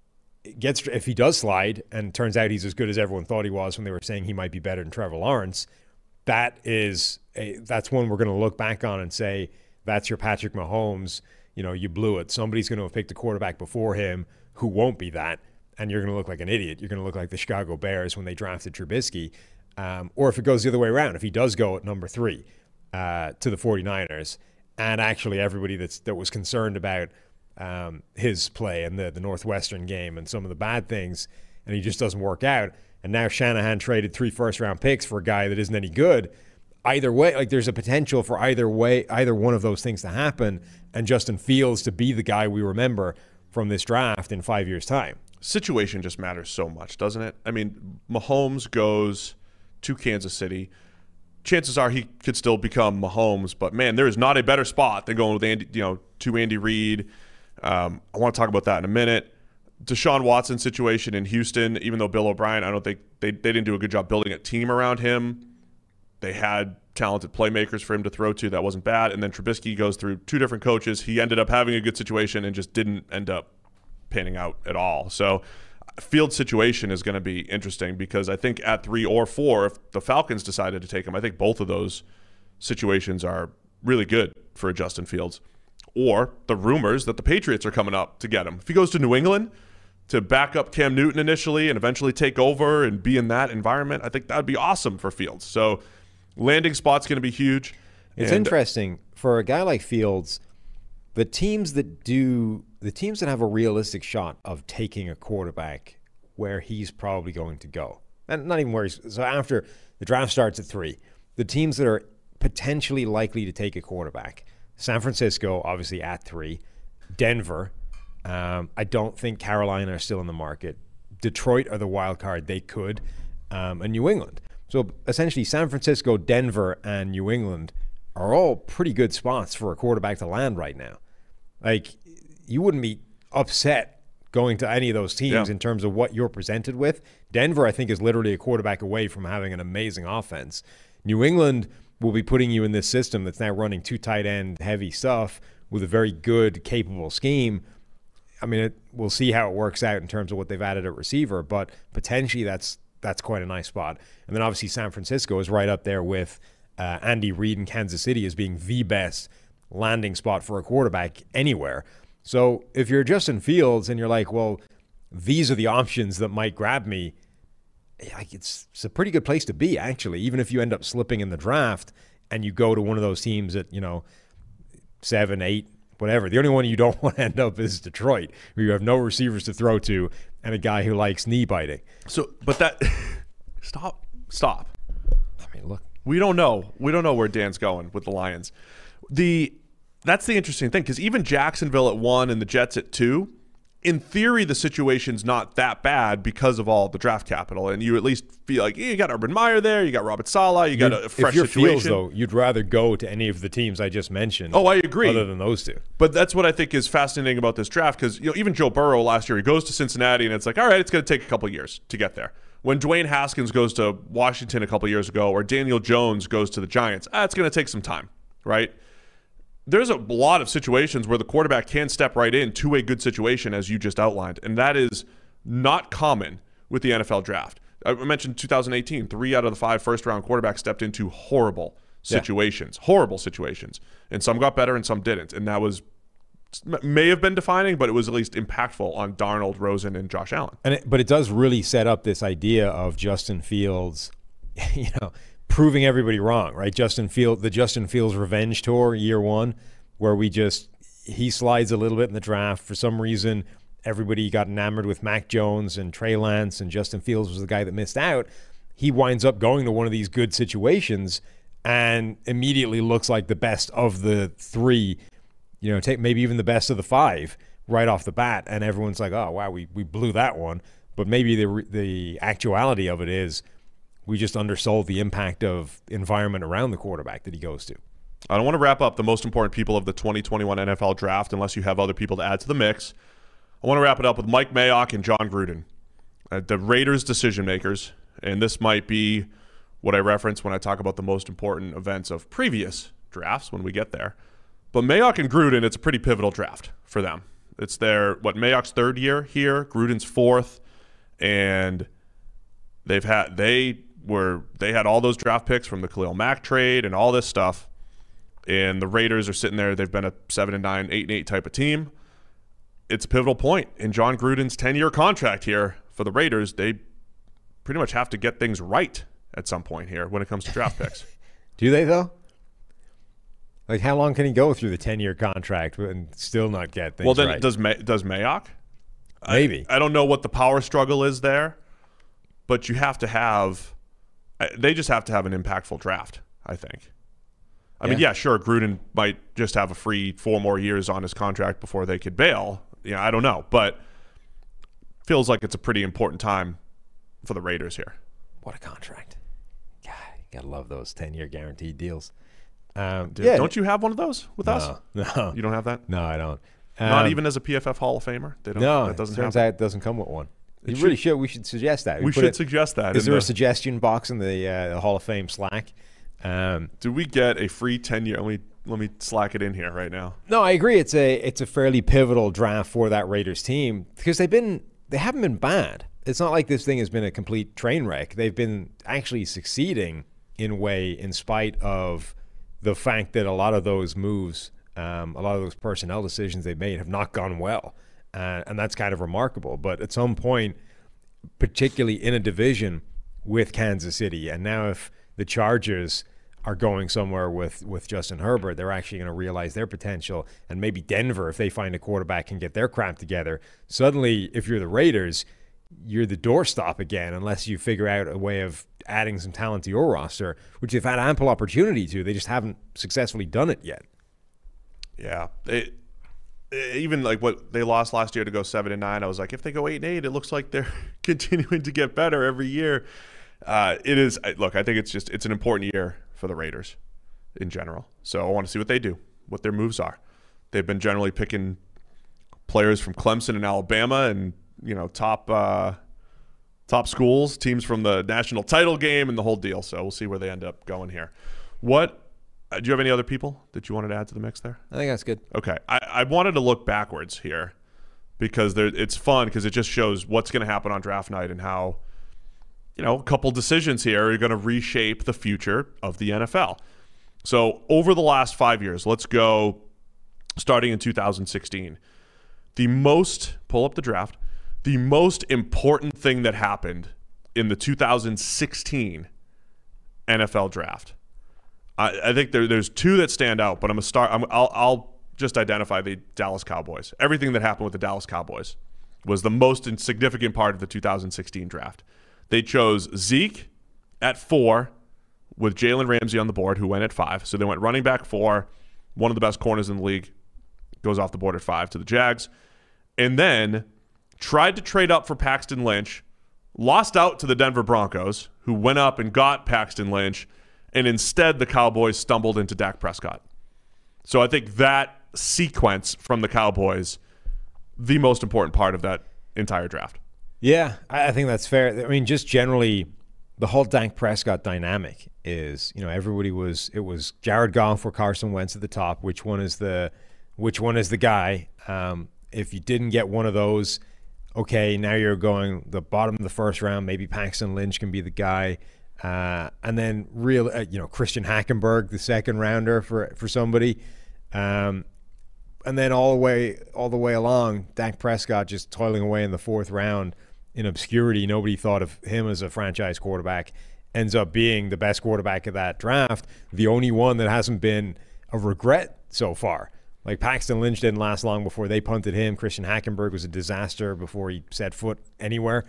does slide and turns out he's as good as everyone thought he was when they were saying he might be better than Trevor Lawrence, that's one we're going to look back on and say, that's your Patrick Mahomes. You know, you blew it. Somebody's going to have picked a quarterback before him who won't be that, and you're going to look like an idiot. You're going to look like the Chicago Bears when they drafted Trubisky. Or if it goes the other way around, if he does go at number 3 to the 49ers, and actually everybody that was concerned about his play in the Northwestern game and some of the bad things, and he just doesn't work out, and now Shanahan traded 3 first-round picks for a guy that isn't any good. Either way, like there's a potential for either one of those things to happen, and Justin Fields to be the guy we remember from this draft in 5 years' time. Situation just matters so much, doesn't it? I mean, Mahomes goes to Kansas City. Chances are he could still become Mahomes, but man, there is not a better spot than going with Andy Reid. I want to talk about that in a minute. Deshaun Watson situation in Houston, even though Bill O'Brien, I don't think they didn't do a good job building a team around him. They had talented playmakers for him to throw to. That wasn't bad. And then Trubisky goes through 2 different coaches. He ended up having a good situation and just didn't end up panning out at all. So Fields' situation is going to be interesting because I think at 3 or 4, if the Falcons decided to take him, I think both of those situations are really good for Justin Fields. Or the rumors that the Patriots are coming up to get him. If he goes to New England to back up Cam Newton initially and eventually take over and be in that environment, I think that would be awesome for Fields. So landing spot's going to be huge. It's interesting for a guy like Fields. The teams that have a realistic shot of taking a quarterback where he's probably going to go, and not even where he's. So after the draft starts at 3, the teams that are potentially likely to take a quarterback: San Francisco, obviously at 3, Denver. I don't think Carolina are still in the market. Detroit are the wild card; they could, and New England. So essentially, San Francisco, Denver, and New England are all pretty good spots for a quarterback to land right now. Like, you wouldn't be upset going to any of those teams in terms of what you're presented with. Denver, I think, is literally a quarterback away from having an amazing offense. New England will be putting you in this system that's now running 2 tight end heavy stuff with a very good, capable scheme. I mean, we'll see how it works out in terms of what they've added at receiver, but potentially that's quite a nice spot. And then obviously San Francisco is right up there with Andy Reid in Kansas City as being the best landing spot for a quarterback anywhere. So if you're Justin Fields and you're like, well, these are the options that might grab me, like it's a pretty good place to be, actually, even if you end up slipping in the draft and you go to one of those teams at, 7, 8, whatever. The only one you don't want to end up is Detroit, where you have no receivers to throw to and a guy who likes knee biting. So, but that stop. I mean, look, we don't know where Dan's going with the Lions. That's the interesting thing, because even Jacksonville at 1 and the Jets at 2, in theory, the situation's not that bad because of all the draft capital, and you at least feel like you got Urban Meyer there, you got Robert Saleh, you got a fresh situation. If you're Fields, though, you'd rather go to any of the teams I just mentioned. Oh, I agree. Other than those 2. But that's what I think is fascinating about this draft, because even Joe Burrow last year, he goes to Cincinnati, and it's like, all right, it's going to take a couple years to get there. When Dwayne Haskins goes to Washington a couple years ago, or Daniel Jones goes to the Giants, it's going to take some time, right? There's a lot of situations where the quarterback can step right into a good situation, as you just outlined, and that is not common with the NFL draft. I mentioned 2018, 3 out of the 5 first-round quarterbacks stepped into horrible situations, and some got better and some didn't, and that may have been defining, but it was at least impactful on Darnold, Rosen, and Josh Allen. But it does really set up this idea of Justin Fields, proving everybody wrong, right? The Justin Fields revenge tour, year 1, where he slides a little bit in the draft. For some reason, everybody got enamored with Mac Jones and Trey Lance, and Justin Fields was the guy that missed out. He winds up going to one of these good situations and immediately looks like the best of the 3, maybe even the best of the 5 right off the bat. And everyone's like, oh, wow, we blew that one. But maybe the actuality of it is we just undersold the impact of environment around the quarterback that he goes to. I don't want to wrap up the most important people of the 2021 NFL draft unless you have other people to add to the mix. I want to wrap it up with Mike Mayock and John Gruden, the Raiders decision makers. And this might be what I reference when I talk about the most important events of previous drafts when we get there. But Mayock and Gruden, it's a pretty pivotal draft for them. It's Mayock's 3rd year here, Gruden's 4th, and they had all those draft picks from the Khalil Mack trade and all this stuff. And the Raiders are sitting there. They've been a 7-9, 8-8 type of team. It's a pivotal point in John Gruden's 10-year contract here for the Raiders. They pretty much have to get things right at some point here when it comes to draft picks. Do they, though? Like, how long can he go through the 10-year contract and still not get things right? Well, then does Mayock? Maybe. I don't know what the power struggle is there, but you have to have – they just have to have an impactful draft, I think. I mean, yeah, sure, Gruden might just have a free 4 more years on his contract before they could bail. I don't know, but feels like it's a pretty important time for the Raiders here. What a contract. God, you got to love those 10-year guaranteed deals. Don't you have one of those with us? No. You don't have that? No, I don't. Not even as a PFF Hall of Famer? No, it turns out it doesn't come with one. We should suggest that. We should suggest that. Is there a suggestion box in the Hall of Fame Slack? Do we get a free 10-year? Let me slack it in here right now. No, I agree. It's a fairly pivotal draft for that Raiders team because they haven't been bad. It's not like this thing has been a complete train wreck. They've been actually succeeding in a way in spite of the fact that a lot of those moves, a lot of those personnel decisions they made have not gone well. And that's kind of remarkable. But at some point, particularly in a division with Kansas City, and now if the Chargers are going somewhere with Justin Herbert, they're actually going to realize their potential. And maybe Denver, if they find a quarterback and get their crap together, suddenly if you're the Raiders, you're the doorstop again unless you figure out a way of adding some talent to your roster, which they've had ample opportunity to. They just haven't successfully done it yet. Yeah. Even like what they lost last year to go 7-9, I was like, if they go 8-8, it looks like they're continuing to get better every year. It is. Look, I think it's an important year for the Raiders in general. So I want to see what they do, what their moves are. They've been generally picking players from Clemson and Alabama and, top schools, teams from the national title game and the whole deal. So we'll see where they end up going here. Do you have any other people that you wanted to add to the mix there? I think that's good. Okay. I wanted to look backwards here because it's fun because it just shows what's going to happen on draft night and how, a couple decisions here are going to reshape the future of the NFL. So over the last 5 years, let's go starting in 2016. Pull up the draft. The most important thing that happened in the 2016 NFL draft. I think there's two that stand out, but I'll just identify the Dallas Cowboys. Everything that happened with the Dallas Cowboys was the most significant part of the 2016 draft. They chose Zeke at 4 with Jalen Ramsey on the board, who went at 5. So they went running back 4, one of the best corners in the league, goes off the board at 5 to the Jags. And then tried to trade up for Paxton Lynch, lost out to the Denver Broncos, who went up and got Paxton Lynch, and instead the Cowboys stumbled into Dak Prescott. So I think that sequence from the Cowboys, the most important part of that entire draft. Yeah, I think that's fair. I mean, just generally, the whole Dak Prescott dynamic is, everybody it was Jared Goff or Carson Wentz at the top. Which one is the guy? If you didn't get one of those, okay, now you're going the bottom of the first round. Maybe Paxton Lynch can be the guy. And then Christian Hackenberg, the second rounder for somebody. And then all the way along, Dak Prescott just toiling away in the fourth round in obscurity. Nobody thought of him as a franchise quarterback. Ends up being the best quarterback of that draft. The only one that hasn't been a regret so far. Like Paxton Lynch didn't last long before they punted him. Christian Hackenberg was a disaster before he set foot anywhere.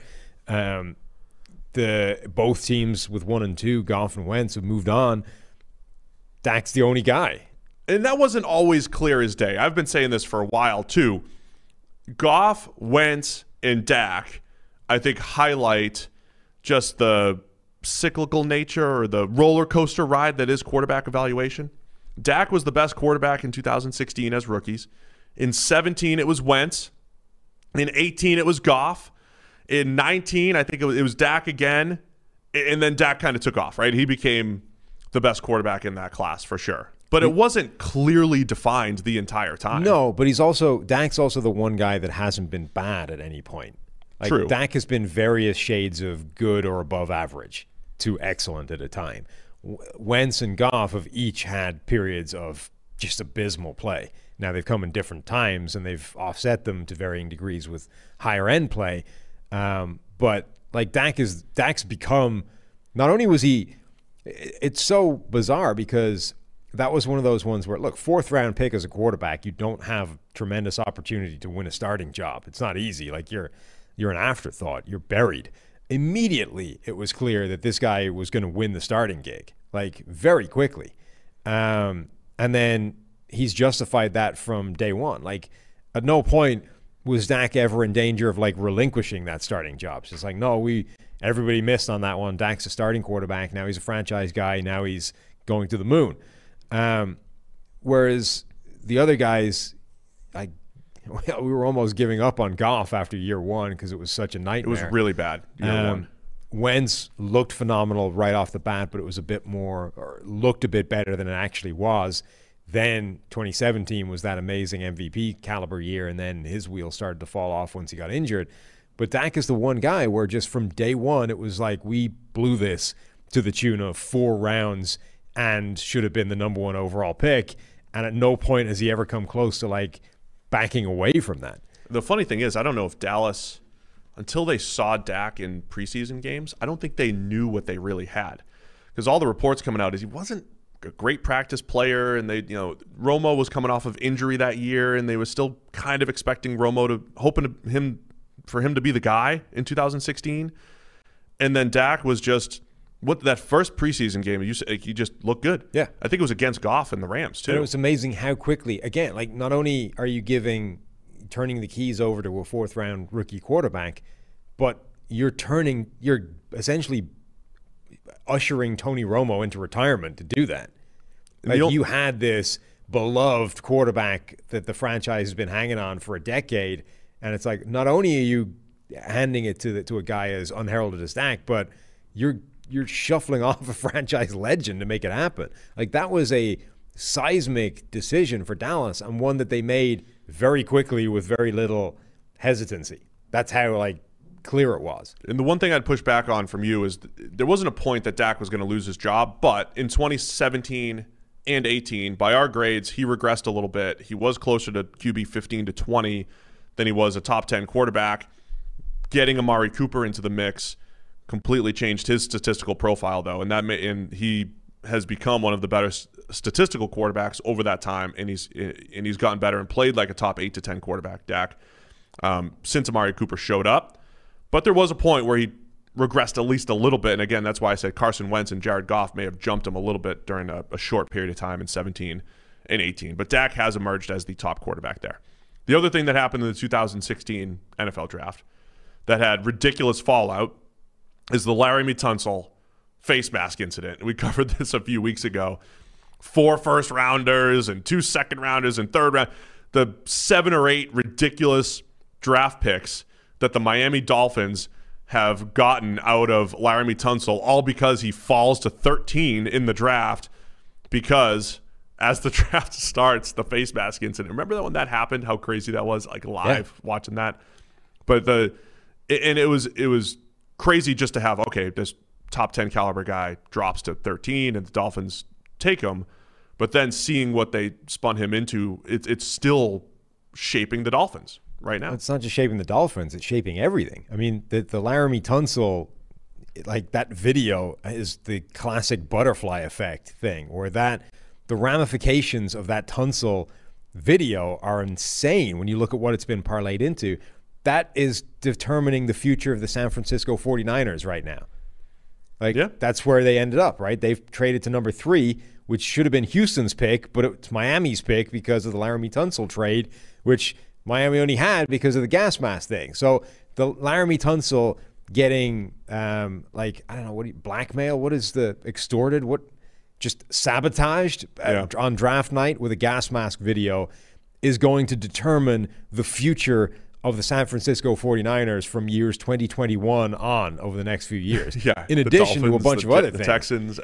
Both teams with 1 and 2, Goff and Wentz, have moved on. Dak's the only guy. And that wasn't always clear as day. I've been saying this for a while, too. Goff, Wentz, and Dak, I think, highlight just the cyclical nature or the roller coaster ride that is quarterback evaluation. Dak was the best quarterback in 2016 as rookies. In 17, it was Wentz. In 18, it was Goff. In 19, I think it was Dak again. And then Dak kind of took off, right? He became the best quarterback in that class for sure. But it wasn't clearly defined the entire time. No, but Dak's also the one guy that hasn't been bad at any point. Like, true. Dak has been various shades of good or above average to excellent at a time. Wentz and Goff have each had periods of just abysmal play. Now they've come in different times and they've offset them to varying degrees with higher end play. But like Dak's become, not only was he, it's so bizarre because that was one of those ones where, look, 4th round pick as a quarterback, you don't have tremendous opportunity to win a starting job. It's not easy. Like you're an afterthought. You're buried. Immediately, it was clear that this guy was going to win the starting gig, like very quickly. And then he's justified that from day one. Like at no point was Dak ever in danger of like relinquishing that starting job. So it's like, no, everybody missed on that one. Dak's a starting quarterback. Now he's a franchise guy. Now he's going to the moon. Whereas the other guys, we were almost giving up on Goff after year 1 because it was such a nightmare. It was really bad. Year 1. Wentz looked phenomenal right off the bat, but it was a bit more, or looked a bit better than it actually was. Then 2017 was that amazing MVP caliber year, and then his wheels started to fall off once he got injured. But Dak is the one guy where just from day one, it was like we blew this to the tune of 4 rounds and should have been the number 1 overall pick. And at no point has he ever come close to like backing away from that. The funny thing is, I don't know if Dallas, until they saw Dak in preseason games, I don't think they knew what they really had. Because all the reports coming out is he wasn't a great practice player, and they, Romo was coming off of injury that year, and they were still kind of expecting for him to be the guy in 2016. And then Dak was just that first preseason game, he just looked good. Yeah. I think it was against Goff and the Rams too. And it was amazing how quickly, again, like not only are you turning the keys over to a 4th round rookie quarterback, but you're essentially ushering Tony Romo into retirement to do that. Like you had this beloved quarterback that the franchise has been hanging on for a decade, and it's like not only are you handing it to a guy as unheralded as Dak, but you're shuffling off a franchise legend to make it happen. Like that was a seismic decision for Dallas, and one that they made very quickly with very little hesitancy. That's how clear it was. And the one thing I'd push back on from you is there wasn't a point that Dak was going to lose his job, but in 2017 and 18, by our grades, he regressed a little bit. He was closer to QB 15 to 20 than he was a top 10 quarterback. Getting Amari Cooper into the mix completely changed his statistical profile, though, and he has become one of the better statistical quarterbacks over that time, and he's gotten better and played like a top 8 to 10 quarterback, Dak, since Amari Cooper showed up. But there was a point where he regressed at least a little bit, and again, that's why I said Carson Wentz and Jared Goff may have jumped him a little bit during a short period of time in 17 and 18. But Dak has emerged as the top quarterback there. The other thing that happened in the 2016 NFL draft that had ridiculous fallout is the Laramie Tunsil face mask incident. We covered this a few weeks ago. 4 first-rounders and 2 second-rounders and third round. The 7 or 8 ridiculous draft picks that the Miami Dolphins have gotten out of Laramie Tunsil, all because he falls to 13 in the draft, because as the draft starts, the face mask incident. Remember that when that happened, how crazy that was, live watching that? But it was crazy just to have, okay, this top 10 caliber guy drops to 13 and the Dolphins take him, but then seeing what they spun him into, it's still shaping the Dolphins right now. It's not just shaping the Dolphins, it's shaping everything. I mean, the Laramie Tunsil, that video is the classic butterfly effect thing, where the ramifications of that Tunsil video are insane when you look at what it's been parlayed into. That is determining the future of the San Francisco 49ers right now. That's where they ended up, right? They've traded to number 3, which should have been Houston's pick, but it's Miami's pick because of the Laramie Tunsil trade, which Miami only had because of the gas mask thing. So the Laramie Tunsil getting, I don't know, blackmail? What is the extorted? What, just sabotaged on draft night with a gas mask video is going to determine the future of the San Francisco 49ers from years 2021 on over the next few years. Yeah. In addition to a bunch of other things. The Texans,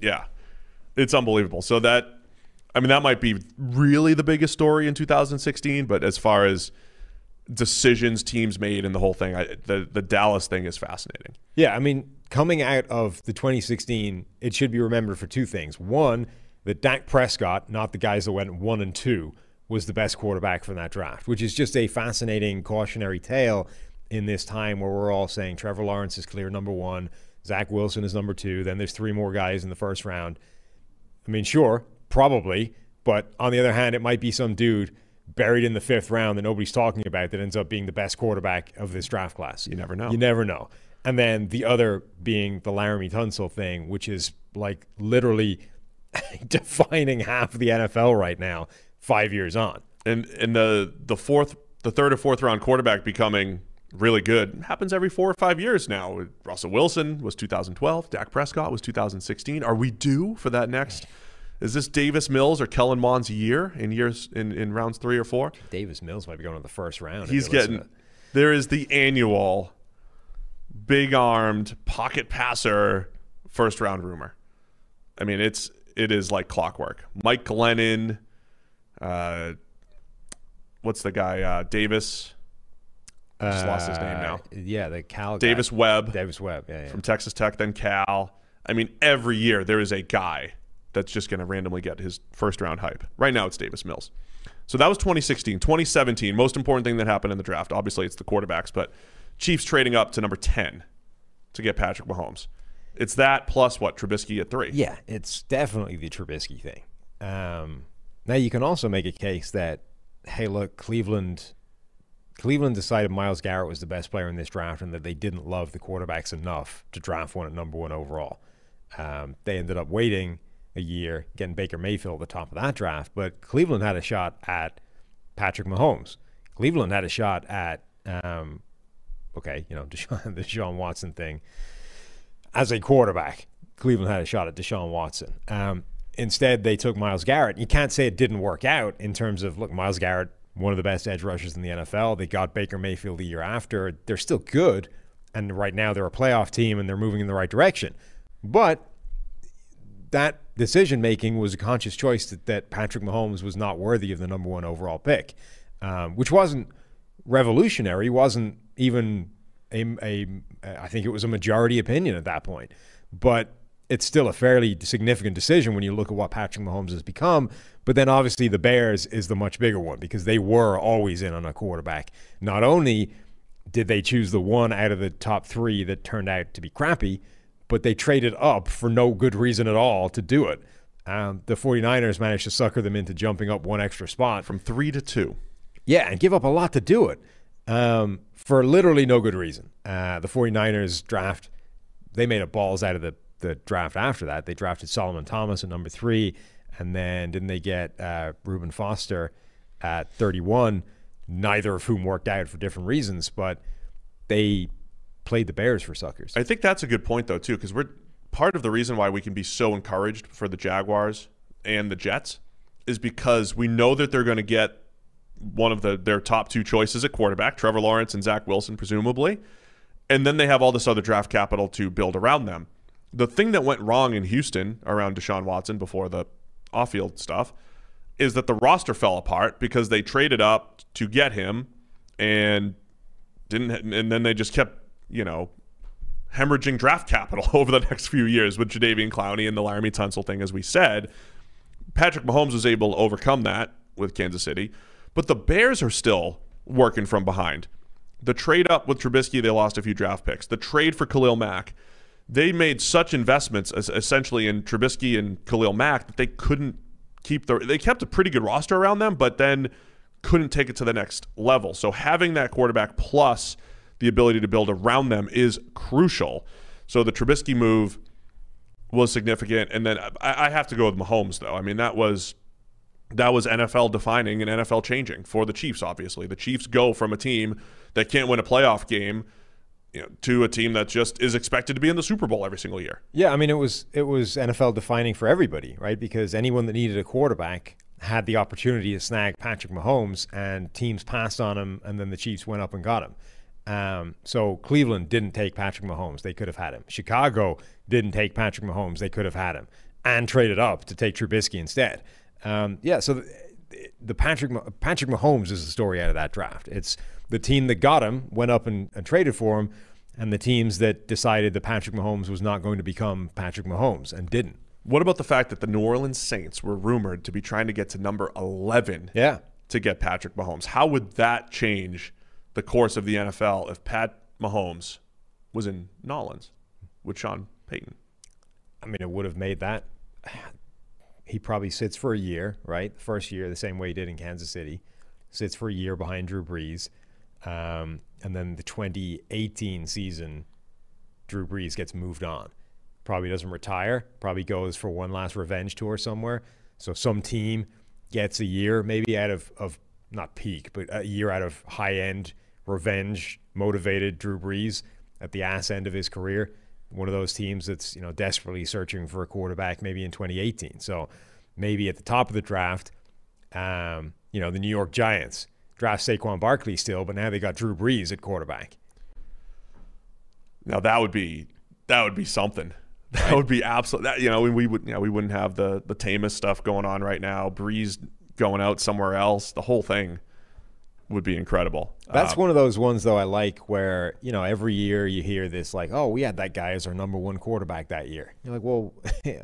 it's unbelievable. So that might be really the biggest story in 2016, but as far as decisions teams made and the whole thing, the Dallas thing is fascinating. Yeah, coming out of the 2016, it should be remembered for 2 things. One, that Dak Prescott, not the guys that went 1 and 2, was the best quarterback from that draft, which is just a fascinating cautionary tale in this time where we're all saying Trevor Lawrence is clear number 1, Zach Wilson is number 2, then there's 3 more guys in the first round. Sure, probably, but on the other hand, it might be some dude buried in the 5th round that nobody's talking about that ends up being the best quarterback of this draft class. You never know. You never know. And then the other being the Laramie Tunsil thing, which is literally defining half of the NFL right now, 5 years on. And the 3rd or 4th round quarterback becoming really good happens every 4 or 5 years now. Russell Wilson was 2012. Dak Prescott was 2016. Are we due for that next? Is this Davis Mills or Kellen Mond's year in rounds 3 or 4? Davis Mills might be going to the first round. There is the annual big-armed pocket passer first round rumor. It is like clockwork. Mike Glennon, what's the guy? Davis. I just lost his name now. Yeah, the Cal Davis guy. Webb. Davis Webb, yeah. From Texas Tech, then Cal. I mean, every year there is a guy that's just going to randomly get his first-round hype. Right now it's Davis Mills. So that was 2016. 2017, most important thing that happened in the draft. Obviously, it's the quarterbacks, but Chiefs trading up to number 10 to get Patrick Mahomes. It's that plus what? Trubisky at 3. Yeah, it's definitely the Trubisky thing. Now, you can also make a case that, hey, look, Cleveland decided Myles Garrett was the best player in this draft and that they didn't love the quarterbacks enough to draft one at number 1 overall. They ended up waiting a year, getting Baker Mayfield at the top of that draft, but Cleveland had a shot at Patrick Mahomes. Cleveland had a shot at, the Deshaun Watson thing. As a quarterback, Cleveland had a shot at Deshaun Watson. Instead, they took Myles Garrett. You can't say it didn't work out in terms of, look, Myles Garrett, one of the best edge rushers in the NFL. They got Baker Mayfield the year after. They're still good, and right now they're a playoff team, and they're moving in the right direction. But that decision-making was a conscious choice that Patrick Mahomes was not worthy of the number 1 overall pick, which wasn't revolutionary, wasn't even I think it was a majority opinion at that point. But it's still a fairly significant decision when you look at what Patrick Mahomes has become. But then obviously the Bears is the much bigger one because they were always in on a quarterback. Not only did they choose the one out of the top 3 that turned out to be crappy, but they traded up for no good reason at all to do it. The 49ers managed to sucker them into jumping up 1 extra spot. From 3 to 2. Yeah, and give up a lot to do it for literally no good reason. The 49ers draft, they made up balls out of the draft after that. They drafted Solomon Thomas at number 3, and then didn't they get Reuben Foster at 31, neither of whom worked out for different reasons, but they played the Bears for suckers. I think that's a good point, though, too, because we're part of the reason why we can be so encouraged for the Jaguars and the Jets is because we know that they're going to get one of their top 2 choices at quarterback, Trevor Lawrence and Zach Wilson, presumably, and then they have all this other draft capital to build around them. The thing that went wrong in Houston around Deshaun Watson before the off-field stuff is that the roster fell apart because they traded up to get him and then they just kept, hemorrhaging draft capital over the next few years with Jadeveon Clowney and the Laramie Tunsil thing, as we said. Patrick Mahomes was able to overcome that with Kansas City, but the Bears are still working from behind. The trade up with Trubisky, they lost a few draft picks. The trade for Khalil Mack, they made such investments essentially in Trubisky and Khalil Mack that they couldn't they kept a pretty good roster around them, but then couldn't take it to the next level. So having that quarterback plus the ability to build around them is crucial. So the Trubisky move was significant. And then I have to go with Mahomes, though. I mean, that was NFL defining and NFL changing for the Chiefs, obviously. The Chiefs go from a team that can't win a playoff game to a team that just is expected to be in the Super Bowl every single year. Yeah, I mean, it was NFL defining for everybody, right? Because anyone that needed a quarterback had the opportunity to snag Patrick Mahomes, and teams passed on him, and then the Chiefs went up and got him. So Cleveland didn't take Patrick Mahomes. They could have had him. Chicago didn't take Patrick Mahomes. They could have had him and traded up to take Trubisky instead. So the Patrick Mahomes is the story out of that draft. It's the team that got him, went up and traded for him, and the teams that decided that Patrick Mahomes was not going to become Patrick Mahomes and didn't. What about the fact that the New Orleans Saints were rumored to be trying to get to number 11 to get Patrick Mahomes? How would that change the course of the NFL if Pat Mahomes was in Nolans with Sean Payton? I mean, it would have made that. He probably sits for a year, right? The first year, the same way he did in Kansas City. Sits for a year behind Drew Brees. And then the 2018 season, Drew Brees gets moved on. Probably doesn't retire. Probably goes for one last revenge tour somewhere. So some team gets a year maybe out of not peak, but a year out of high-end revenge-motivated Drew Brees at the ass end of his career. One of those teams that's desperately searching for a quarterback maybe in 2018. So maybe at the top of the draft, the New York Giants draft Saquon Barkley still, but now they got Drew Brees at quarterback. Now that would be something. That would be absolute. We wouldn't have the Tamus stuff going on right now. Brees going out somewhere else. The whole thing would be incredible. That's one of those ones, though, I like where, every year you hear this like, oh, we had that guy as our number one quarterback that year. You're like, well,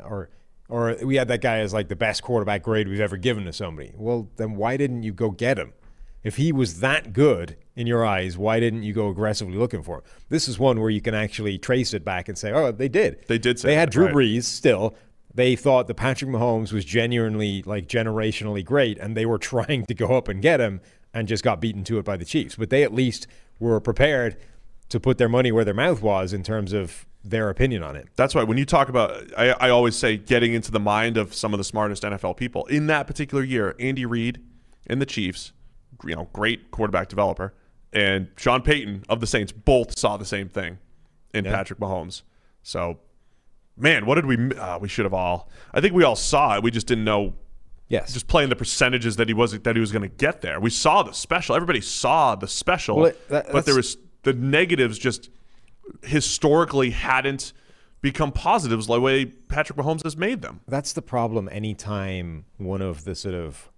or we had that guy as like the best quarterback grade we've ever given to somebody. Well, then why didn't you go get him? If he was that good in your eyes, why didn't you go aggressively looking for him? This is one where you can actually trace it back and say, oh, they did. They did say they had that, Drew right. Brees still. They thought that Patrick Mahomes was genuinely, like, generationally great, and they were trying to go up and get him and just got beaten to it by the Chiefs. But they at least were prepared to put their money where their mouth was in terms of their opinion on it. That's why when you talk about, I always say getting into the mind of some of the smartest NFL people. In that particular year, Andy Reid and the Chiefs, great quarterback developer, and Sean Payton of the Saints both saw the same thing in Patrick Mahomes. So, man, what did we should have all, I think we all saw it. We just didn't know. Yes. Just playing the percentages that he was going to get there. We saw the special. Everybody saw the special, but there was the negatives just historically hadn't become positives the way Patrick Mahomes has made them. That's the problem anytime one of the sort of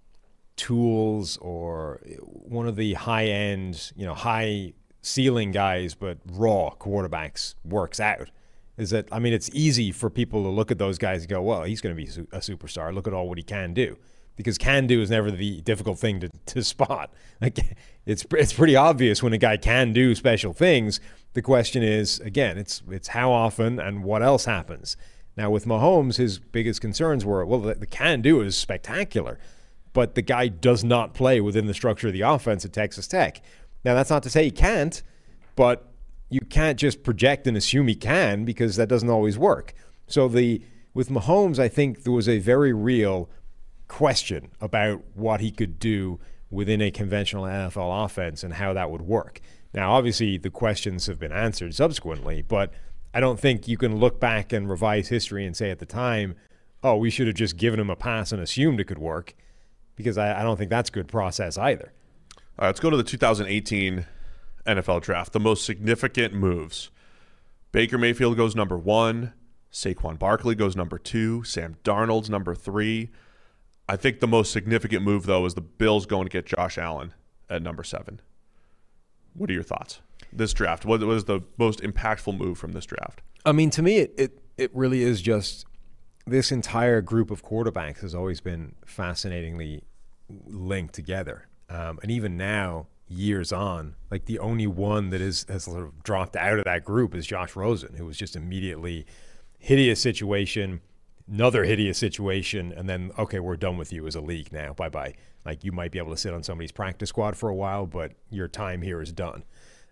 tools or one of the high-end, high ceiling guys but raw quarterbacks works out. Is that, it's easy for people to look at those guys and go, well, he's going to be a superstar. Look at all what he can do. Because can do is never the difficult thing to spot. Like, it's pretty obvious when a guy can do special things. The question is, again, it's how often and what else happens. Now, with Mahomes, his biggest concerns were, well, the can do is spectacular, but the guy does not play within the structure of the offense at Texas Tech. Now, that's not to say he can't, but you can't just project and assume he can, because that doesn't always work. So with Mahomes, I think there was a very real question about what he could do within a conventional NFL offense and how that would work. Now, obviously, the questions have been answered subsequently, but I don't think you can look back and revise history and say at the time, oh, we should have just given him a pass and assumed it could work, because I don't think that's good process either. All right, let's go to the 2018 NFL draft. The most significant moves. Baker Mayfield goes number 1. Saquon Barkley goes number 2. Sam Darnold's number 3. I think the most significant move, though, is the Bills going to get Josh Allen at number 7. What are your thoughts? This draft, what was the most impactful move from this draft? To me, it really is just this entire group of quarterbacks has always been fascinatingly linked together. And even now, years on, like the only one that has sort of dropped out of that group is Josh Rosen, who was just immediately hideous situation, another hideous situation, and then, okay, we're done with you as a league now. Bye-bye. Like, you might be able to sit on somebody's practice squad for a while, but your time here is done.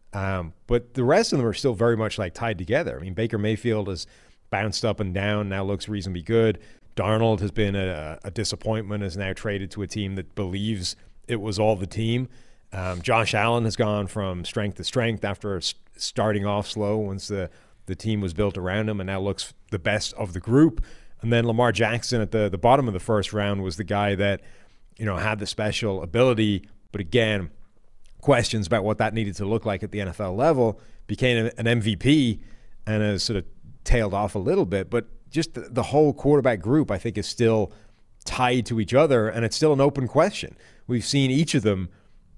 But the rest of them are still very much like tied together. Baker Mayfield has bounced up and down, now looks reasonably good. Darnold has been a disappointment, is now traded to a team that believes it was all the team. Josh Allen has gone from strength to strength after starting off slow once the team was built around him, and now looks the best of the group. And then Lamar Jackson at the bottom of the first round was the guy that, had the special ability, but again, questions about what that needed to look like at the NFL level, became an MVP and has sort of tailed off a little bit. But just the whole quarterback group, I think, is still tied to each other, and it's still an open question. We've seen each of them,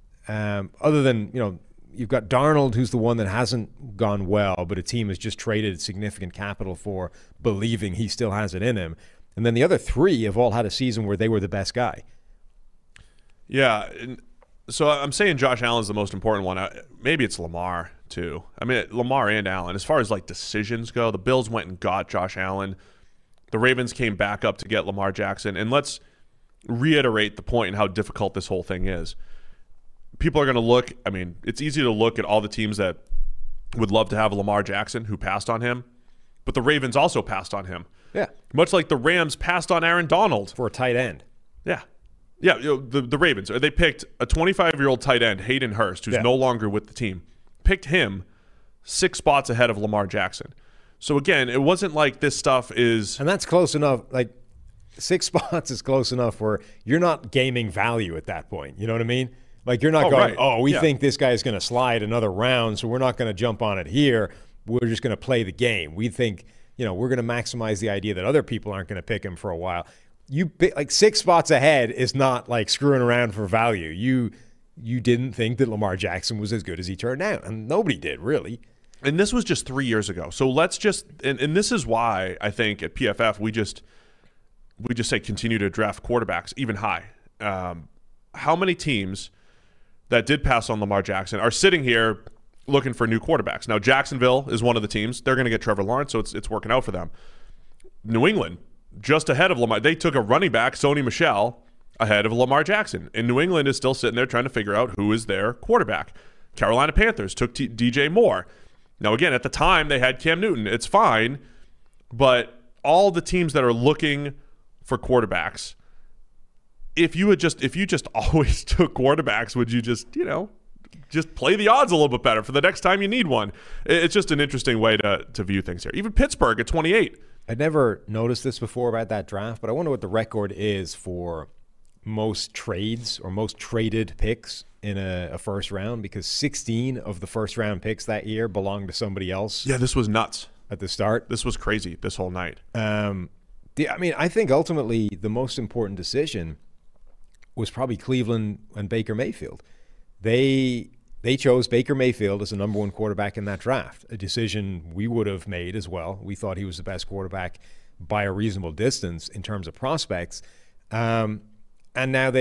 other than, you've got Darnold, who's the one that hasn't gone well, but a team has just traded significant capital for, believing he still has it in him. And then the other three have all had a season where they were the best guy. Yeah, so I'm saying Josh Allen's the most important one. Maybe it's Lamar, too. Lamar and Allen. As far as, decisions go, the Bills went and got Josh Allen. The Ravens came back up to get Lamar Jackson. And let's reiterate the point and how difficult this whole thing is. People are going to look, it's easy to look at all the teams that would love to have Lamar Jackson, who passed on him, but the Ravens also passed on him. Yeah. Much like the Rams passed on Aaron Donald. For a tight end. Yeah. Yeah, the Ravens, they picked a 25-year-old tight end, Hayden Hurst, who's no longer with the team, picked him 6 spots ahead of Lamar Jackson. So, again, it wasn't like this stuff is... And that's close enough. 6 spots is close enough where you're not gaming value at that point. You know what I mean? You're not going, right. We think this guy's going to slide another round, so we're not going to jump on it here. We're just going to play the game. We think, we're going to maximize the idea that other people aren't going to pick him for a while. like 6 spots ahead is not like screwing around for value. You didn't think that Lamar Jackson was as good as he turned out, and nobody did really. And this was just 3 years ago. So let's just and this is why I think at PFF we just say continue to draft quarterbacks even high. How many teams that did pass on Lamar Jackson are sitting here looking for new quarterbacks? Now Jacksonville is one of the teams. They're going to get Trevor Lawrence, so it's working out for them. New England, just ahead of Lamar. They took a running back, Sony Michel, ahead of Lamar Jackson. And New England is still sitting there trying to figure out who is their quarterback. Carolina Panthers took DJ Moore. Now, again, at the time, they had Cam Newton. It's fine, but all the teams that are looking for quarterbacks, if you just always took quarterbacks, would you just play the odds a little bit better for the next time you need one? It's just an interesting way to view things here. Even Pittsburgh at 28. I'd never noticed this before about that draft, but I wonder what the record is for most trades or most traded picks in a first round, because 16 of the first round picks that year belonged to somebody else. Yeah, this was nuts at the start. This was crazy this whole night. I think ultimately the most important decision was probably Cleveland and Baker Mayfield. They chose Baker Mayfield as the number one quarterback in that draft, a decision we would have made as well. We thought he was the best quarterback by a reasonable distance in terms of prospects. And now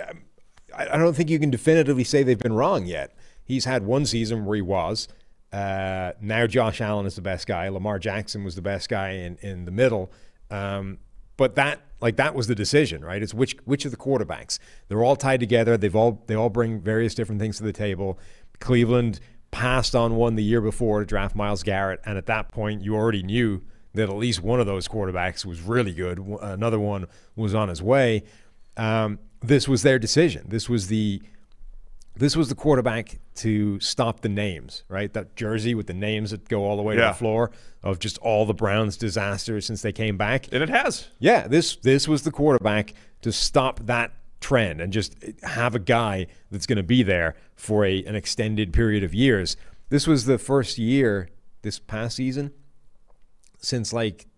I don't think you can definitively say they've been wrong yet. He's had one season where he was. Now Josh Allen is the best guy. Lamar Jackson was the best guy in the middle. But that was the decision, right? It's which of the quarterbacks. They're all tied together. They all bring various different things to the table. Cleveland passed on one the year before to draft Myles Garrett, and at that point you already knew that at least one of those quarterbacks was really good. Another one was on his way. This was their decision. This was the quarterback to stop the names, right? That jersey with the names that go all the way to the floor of just all the Browns' disasters since they came back. And it has. Yeah, this was the quarterback to stop that trend and just have a guy that's going to be there for an extended period of years. This was the first year this past season since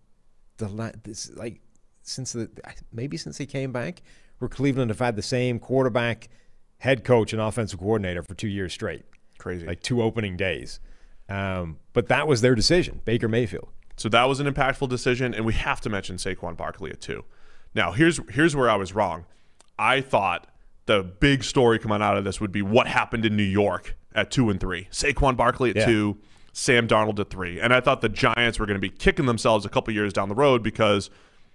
since they came back, where Cleveland have had the same quarterback, head coach, and offensive coordinator for 2 years straight. Crazy. Like 2 opening days. But that was their decision, Baker Mayfield. So that was an impactful decision, and we have to mention Saquon Barkley at 2. Now, here's where I was wrong. I thought the big story coming out of this would be what happened in New York at 2 and 3. Saquon Barkley at 2, Sam Darnold at 3. And I thought the Giants were going to be kicking themselves a couple years down the road because,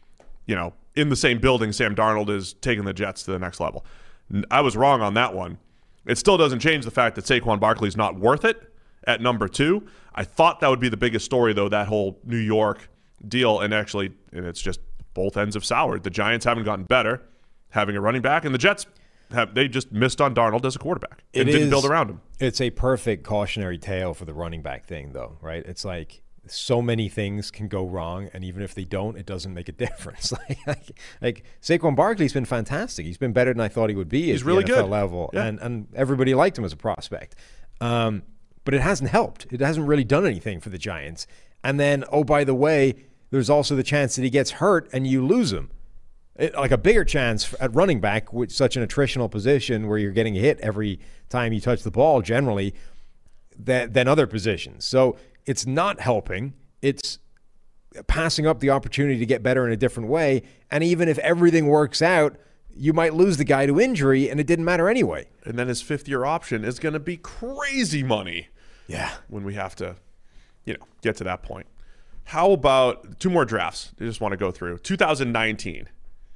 in the same building, Sam Darnold is taking the Jets to the next level. I was wrong on that one. It still doesn't change the fact that Saquon Barkley's not worth it at number 2. I thought that would be the biggest story, though, that whole New York deal. And it's just both ends have soured. The Giants haven't gotten better having a running back, and the Jets they just missed on Darnold as a quarterback and didn't build around him. It's a perfect cautionary tale for the running back thing, though, right? It's like so many things can go wrong, and even if they don't, it doesn't make a difference. like Saquon Barkley's been fantastic. He's been better than I thought he would be at the really NFL good level, yeah. and everybody liked him as a prospect. But it hasn't helped. It hasn't really done anything for the Giants. And then, oh, by the way, there's also the chance that he gets hurt and you lose him. Like a bigger chance at running back with such an attritional position where you're getting hit every time you touch the ball generally than other positions. So it's not helping. It's passing up the opportunity to get better in a different way. And even if everything works out, you might lose the guy to injury, and it didn't matter anyway. And then his 5th-year option is going to be crazy money. Yeah. When we have to, get to that point. How about 2 more drafts I just want to go through. 2019.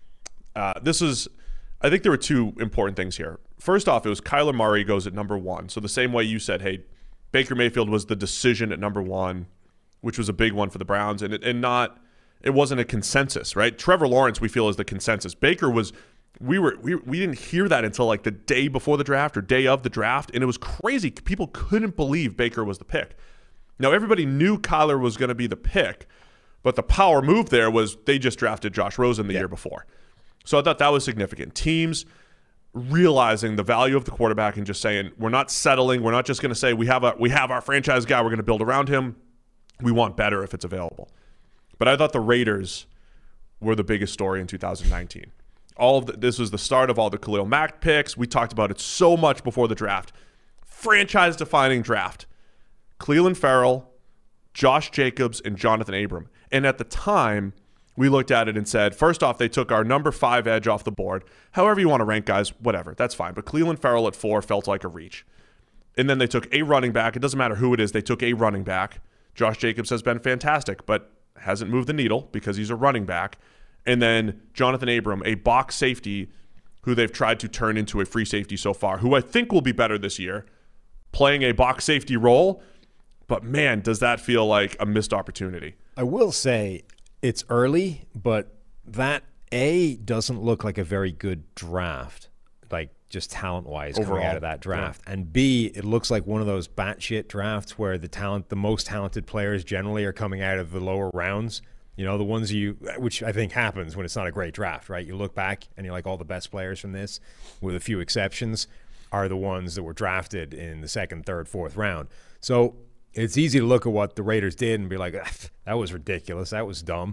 I think there were 2 important things here. First off, it was Kyler Murray goes at number 1. So the same way you said, hey, Baker Mayfield was the decision at number 1, which was a big one for the Browns, and it wasn't a consensus, right? Trevor Lawrence, we feel, is the consensus. Baker was, we didn't hear that until like the day before the draft or day of the draft, and it was crazy. People couldn't believe Baker was the pick. Now, everybody knew Kyler was going to be the pick, but the power move there was they just drafted Josh Rosen the year before. So I thought that was significant. Teams realizing the value of the quarterback and just saying, we're not settling. We're not just going to say we have our franchise guy. We're going to build around him. We want better if it's available. But I thought the Raiders were the biggest story in 2019. This was the start of all the Khalil Mack picks. We talked about it so much before the draft. Franchise-defining draft. Clelin Ferrell, Josh Jacobs, and Jonathan Abram. And at the time, we looked at it and said, first off, they took our number 5 edge off the board. However you want to rank guys, whatever, that's fine. But Clelin Ferrell at 4 felt like a reach. And then they took a running back. It doesn't matter who it is. They took a running back. Josh Jacobs has been fantastic, but hasn't moved the needle because he's a running back. And then Jonathan Abram, a box safety who they've tried to turn into a free safety so far, who I think will be better this year, playing a box safety role. But man, does that feel like a missed opportunity. I will say it's early, but that doesn't look like a very good draft, like just talent-wise coming out of that draft. Yeah. And B, it looks like one of those batshit drafts where the most talented players generally are coming out of the lower rounds. You know, the ones which I think happens when it's not a great draft, right? You look back and you're like, all the best players from this, with a few exceptions, are the ones that were drafted in the 2nd, 3rd, 4th round. So it's easy to look at what the Raiders did and be like, that was ridiculous, that was dumb.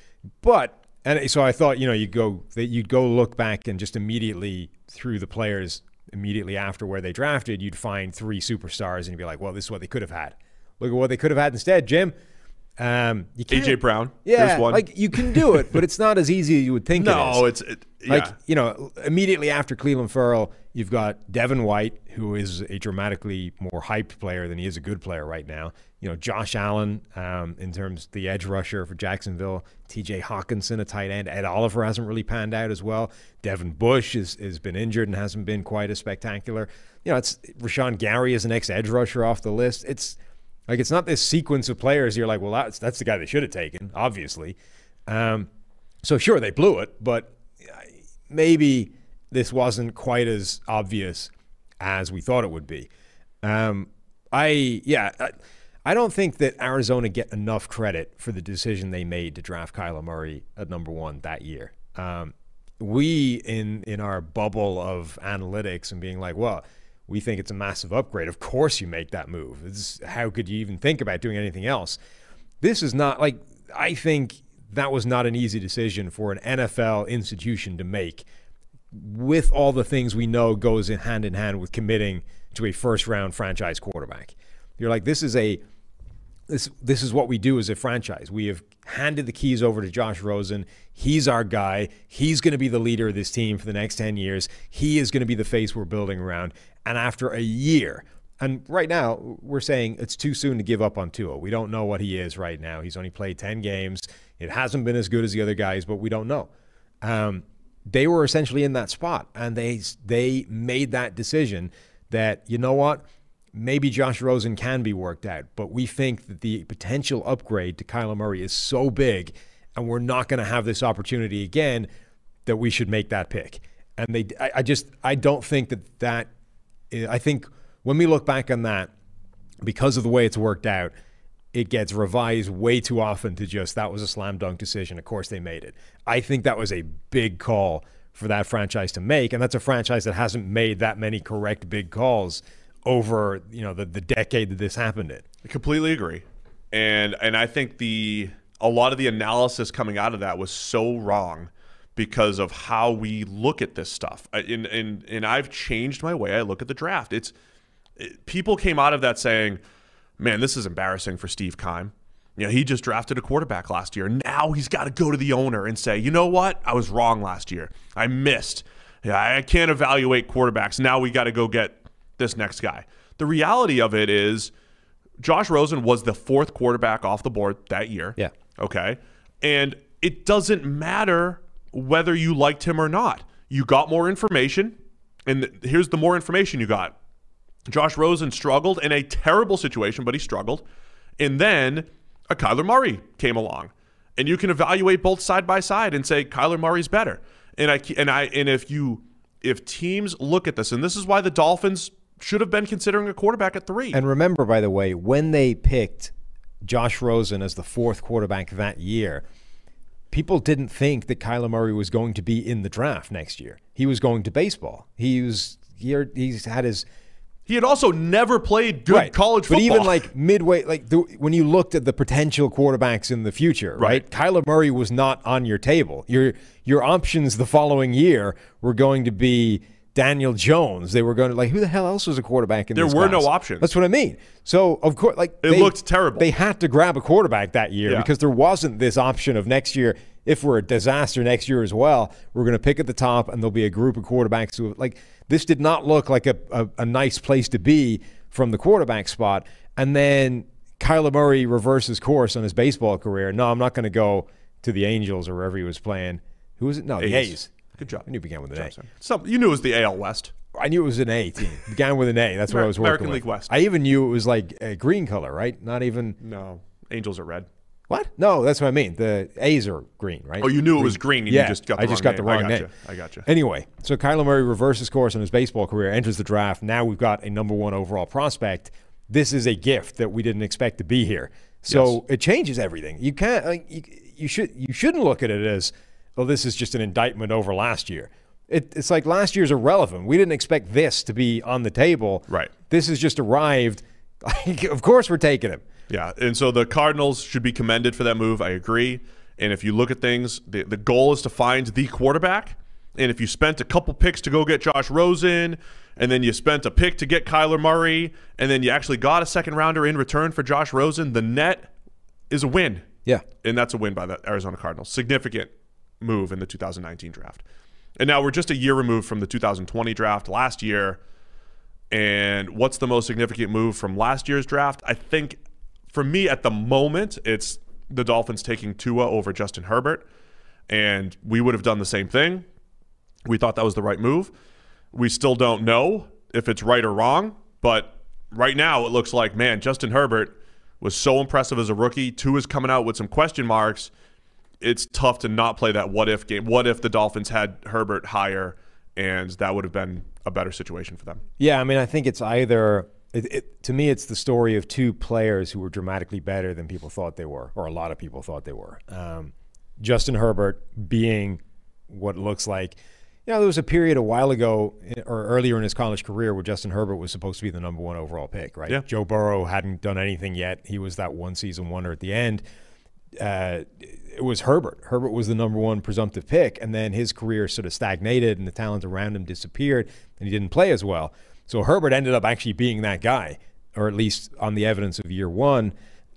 And so I thought, you'd go look back and just immediately through the players immediately after where they drafted, you'd find 3 superstars and you'd be like, well, this is what they could have had. Look at what they could have had instead, Jim. AJ Brown. Yeah, there's one. Like you can do it, but it's not as easy as you would think. No, it is. Immediately after Clelin Ferrell, you've got Devin White, who is a dramatically more hyped player than he is a good player right now. Josh Allen, in terms of the edge rusher for Jacksonville, TJ Hawkinson, a tight end. Ed Oliver hasn't really panned out as well. Devin Bush has been injured and hasn't been quite as spectacular. It's Rashawn Gary is an ex-edge rusher off the list. It's not this sequence of players. You're like, well, that's the guy they should have taken, obviously. So sure, they blew it, but maybe this wasn't quite as obvious as we thought it would be. I don't think that Arizona get enough credit for the decision they made to draft Kyler Murray at number 1 that year. We, in our bubble of analytics and being like, well, we think it's a massive upgrade. Of course you make that move. How could you even think about doing anything else? This is not I think that was not an easy decision for an NFL institution to make with all the things we know goes hand in hand with committing to a first-round franchise quarterback. You're like, this is what we do as a franchise. We have handed the keys over to Josh Rosen. He's our guy. He's going to be the leader of this team for the next 10 years. He is going to be the face we're building around. And after a year, and right now we're saying it's too soon to give up on Tua. We don't know what he is right now. He's only played 10 games. It hasn't been as good as the other guys, but we don't know. They were essentially in that spot, and they made that decision that, you know what, maybe Josh Rosen can be worked out, but we think that the potential upgrade to Kyler Murray is so big, and we're not going to have this opportunity again, that we should make that pick. And I don't think that I think when we look back on that, because of the way it's worked out, it gets revised way too often to just, that was a slam dunk decision. Of course they made it. I think that was a big call for that franchise to make, and that's a franchise that hasn't made that many correct big calls over the decade that this happened in. I completely agree. And I think a lot of the analysis coming out of that was so wrong because of how we look at this stuff. And I've changed my way I look at the draft. People came out of that saying, man, this is embarrassing for Steve Keim. He just drafted a quarterback last year. Now he's got to go to the owner and say, you know what? I was wrong last year. I missed. I can't evaluate quarterbacks. Now we got to go get this next guy. The reality of it is Josh Rosen was the 4th quarterback off the board that year. Yeah. Okay. And it doesn't matter whether you liked him or not. You got more information, and here's the more information you got. Josh Rosen struggled in a terrible situation, but he struggled. And then a Kyler Murray came along, and you can evaluate both side by side and say Kyler Murray's better. And if teams look at this, and this is why the Dolphins should have been considering a quarterback at 3. And remember, by the way, when they picked Josh Rosen as the 4th quarterback that year, people didn't think that Kyler Murray was going to be in the draft next year. He was going to baseball. He He had also never played good college football. But even like midway, like when you looked at the potential quarterbacks in the future, right? Kyler Murray was not on your table. Your options the following year were going to be Daniel Jones. They were going to, like, who the hell else was a quarterback in this class? There were no options. That's what I mean. So, of course, like, it looked terrible. They had to grab a quarterback that year because there wasn't this option of next year. If we're a disaster next year as well, we're going to pick at the top and there'll be a group of quarterbacks who, like, this did not look like a nice place to be from the quarterback spot. And then Kyler Murray reverses course on his baseball career. No, I'm not going to go to the Angels or wherever he was playing. Who was it? No, the A's. Good job. I knew it began with an A. You knew it was the AL West. I knew it was an A team. It began with an A. That's what I was working American with. League West. I even knew it was like a green color, right? Not even. No, Angels are red. What? No, that's what I mean. The A's are green, right? Oh, you knew it was green. And you just got the wrong name. The wrong name. I got you. Anyway, so Kyler Murray reverses course on his baseball career, enters the draft. Now we've got a number 1 overall prospect. This is a gift that we didn't expect to be here. So it changes everything. You can't. You shouldn't look at it as, well, this is just an indictment over last year. It's like last year's irrelevant. We didn't expect this to be on the table. Right. This has just arrived. Of course we're taking him. Yeah, and so the Cardinals should be commended for that move. I agree. And if you look at things, the goal is to find the quarterback. And if you spent a couple picks to go get Josh Rosen, and then you spent a pick to get Kyler Murray, and then you actually got a second rounder in return for Josh Rosen, the net is a win. Yeah. And that's a win by the Arizona Cardinals. Significant move in the 2019 draft. And now we're just a year removed from the 2020 draft last year. And what's the most significant move from last year's draft? I think for me at the moment, it's the Dolphins taking Tua over Justin Herbert. And we would have done the same thing. We thought that was the right move. We still don't know if it's right or wrong. But right now it looks like, man, Justin Herbert was so impressive as a rookie. Tua's coming out with some question marks. It's tough to not play that what-if game. What if the Dolphins had Herbert higher, and that would have been a better situation for them? Yeah, I mean, I think it's either to me, it's the story of two players who were dramatically better than people thought they were, or a lot of people thought they were. Justin Herbert being what looks like, there was a period a while ago or earlier in his college career where Justin Herbert was supposed to be the number 1 overall pick, right? Yeah. Joe Burrow hadn't done anything yet. He was that one-season wonder at the end. It was Herbert. Herbert was the number 1 presumptive pick, and then his career sort of stagnated and the talent around him disappeared, and he didn't play as well. So Herbert ended up actually being that guy, or at least on the evidence of year 1.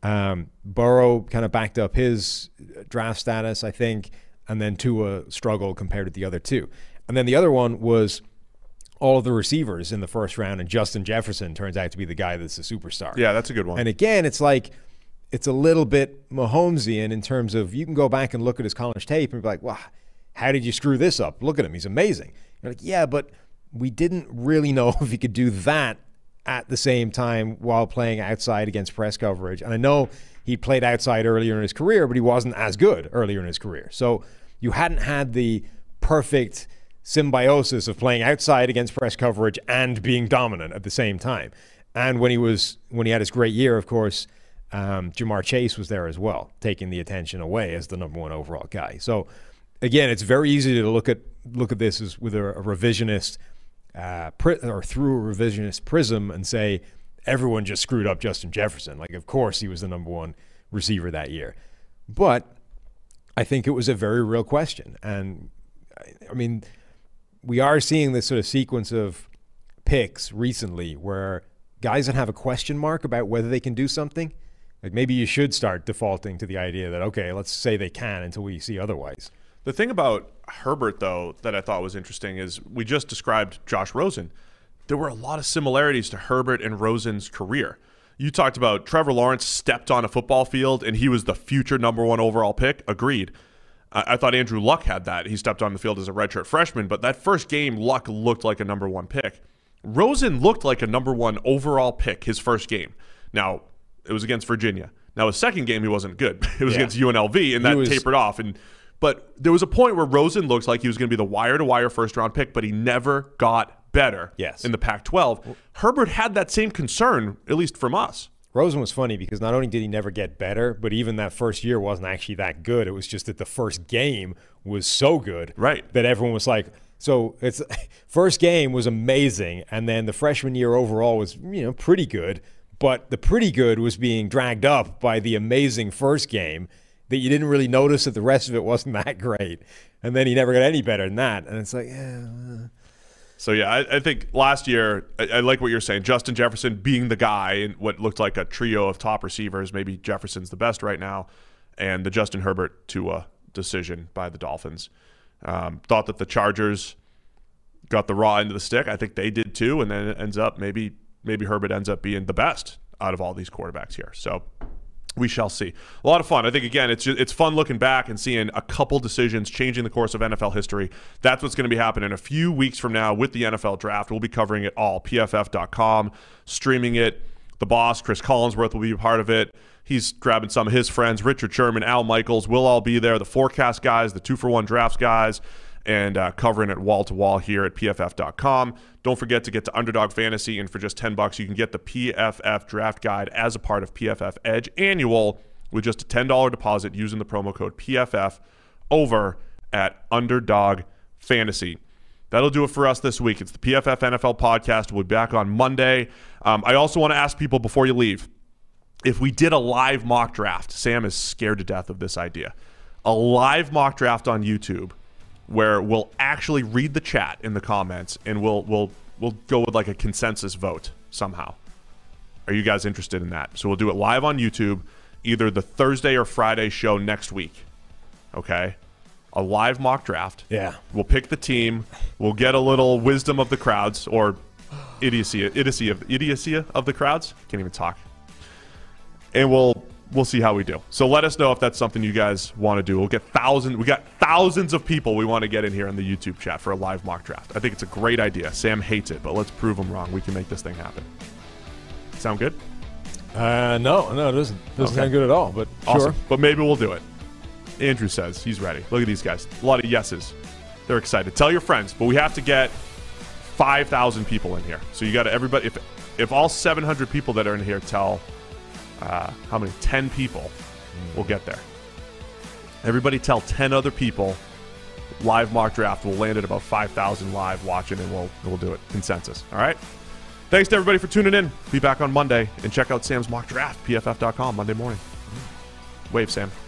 Burrow kind of backed up his draft status, I think, and then Tua struggled compared to the other two. And then the other one was all of the receivers in the first round, and Justin Jefferson turns out to be the guy that's a superstar. Yeah, that's a good one. And again, it's like, it's a little bit Mahomesian in terms of, you can go back and look at his college tape and be like, wow, how did you screw this up? Look at him. He's amazing. You're like, yeah, but we didn't really know if he could do that at the same time while playing outside against press coverage. And I know he played outside earlier in his career, but he wasn't as good earlier in his career. So you hadn't had the perfect symbiosis of playing outside against press coverage and being dominant at the same time. And when he had his great year, of course, Jamar Chase was there as well, taking the attention away as the number 1 overall guy. So again, it's very easy to look at this as with a revisionist or through a revisionist prism and say everyone just screwed up Justin Jefferson. Like, of course he was the number 1 receiver that year. But I think it was a very real question. And I mean, we are seeing this sort of sequence of picks recently where guys that have a question mark about whether they can do something, like maybe you should start defaulting to the idea that, okay, let's say they can until we see otherwise. The thing about Herbert, though, that I thought was interesting is we just described Josh Rosen. There were a lot of similarities to Herbert and Rosen's career. You talked about Trevor Lawrence stepped on a football field and he was the future number 1 overall pick. Agreed. I thought Andrew Luck had that. He stepped on the field as a redshirt freshman, but that first game, Luck looked like a number 1 pick. Rosen looked like a number 1 overall pick his first game. Now, it was against Virginia. Now, his second game, he wasn't good. It was against UNLV, and that tapered off. But there was a point where Rosen looked like he was going to be the wire-to-wire first-round pick, but he never got better in the Pac-12. Herbert had that same concern, at least from us. Rosen was funny because not only did he never get better, but even that first year wasn't actually that good. It was just that the first game was so good, right, that everyone was like, so it's first game was amazing, and then the freshman year overall was, pretty good, but the pretty good was being dragged up by the amazing first game that you didn't really notice that the rest of it wasn't that great. And then he never got any better than that. And it's like, So, yeah, I think last year, I like what you're saying. Justin Jefferson being the guy in what looked like a trio of top receivers. Maybe Jefferson's the best right now. And the Justin Herbert Tua decision by the Dolphins. Thought that the Chargers got the raw end of the stick. I think they did too. And then it ends up, maybe Herbert ends up being the best out of all these quarterbacks here. So we shall see. A lot of fun. I think, again, it's fun looking back and seeing a couple decisions changing the course of NFL history. That's what's going to be happening a few weeks from now with the NFL Draft. We'll be covering it all. PFF.com, streaming it. The boss, Chris Collinsworth, will be a part of it. He's grabbing some of his friends. Richard Sherman, Al Michaels will all be there. The Forecast guys, the 2-for-1 Drafts guys, and covering it wall-to-wall here at PFF.com. Don't forget to get to Underdog Fantasy, and for just $10, you can get the PFF Draft Guide as a part of PFF Edge Annual with just a $10 deposit using the promo code PFF over at Underdog Fantasy. That'll do it for us this week. It's the PFF NFL Podcast. We'll be back on Monday. I also want to ask people before you leave, if we did a live mock draft, Sam is scared to death of this idea, a live mock draft on YouTube where we'll actually read the chat in the comments and we'll go with like a consensus vote somehow. Are you guys interested in that? So we'll do it live on YouTube, either the Thursday or Friday show next week. Okay? A live mock draft. Yeah. We'll pick the team. We'll get a little wisdom of the crowds, or idiocy of the crowds. Can't even talk. And we'll see how we do. So let us know if that's something you guys want to do. We got thousands of people we want to get in here on the YouTube chat for a live mock draft. I think it's a great idea. Sam hates it, but let's prove him wrong. We can make this thing happen. Sound good? No, it doesn't. Doesn't sound good at all, but awesome. Sure. But maybe we'll do it. Andrew says he's ready. Look at these guys. A lot of yeses. They're excited. Tell your friends, but we have to get 5,000 people in here. So you got to, everybody, if all 700 people that are in here tell how many? 10 people will get there. Everybody tell 10 other people. Live mock draft. We'll land at about 5,000 live watching, and we'll do it. Consensus. All right? Thanks to everybody for tuning in. Be back on Monday, and check out Sam's mock draft, pff.com, Monday morning. Wave, Sam.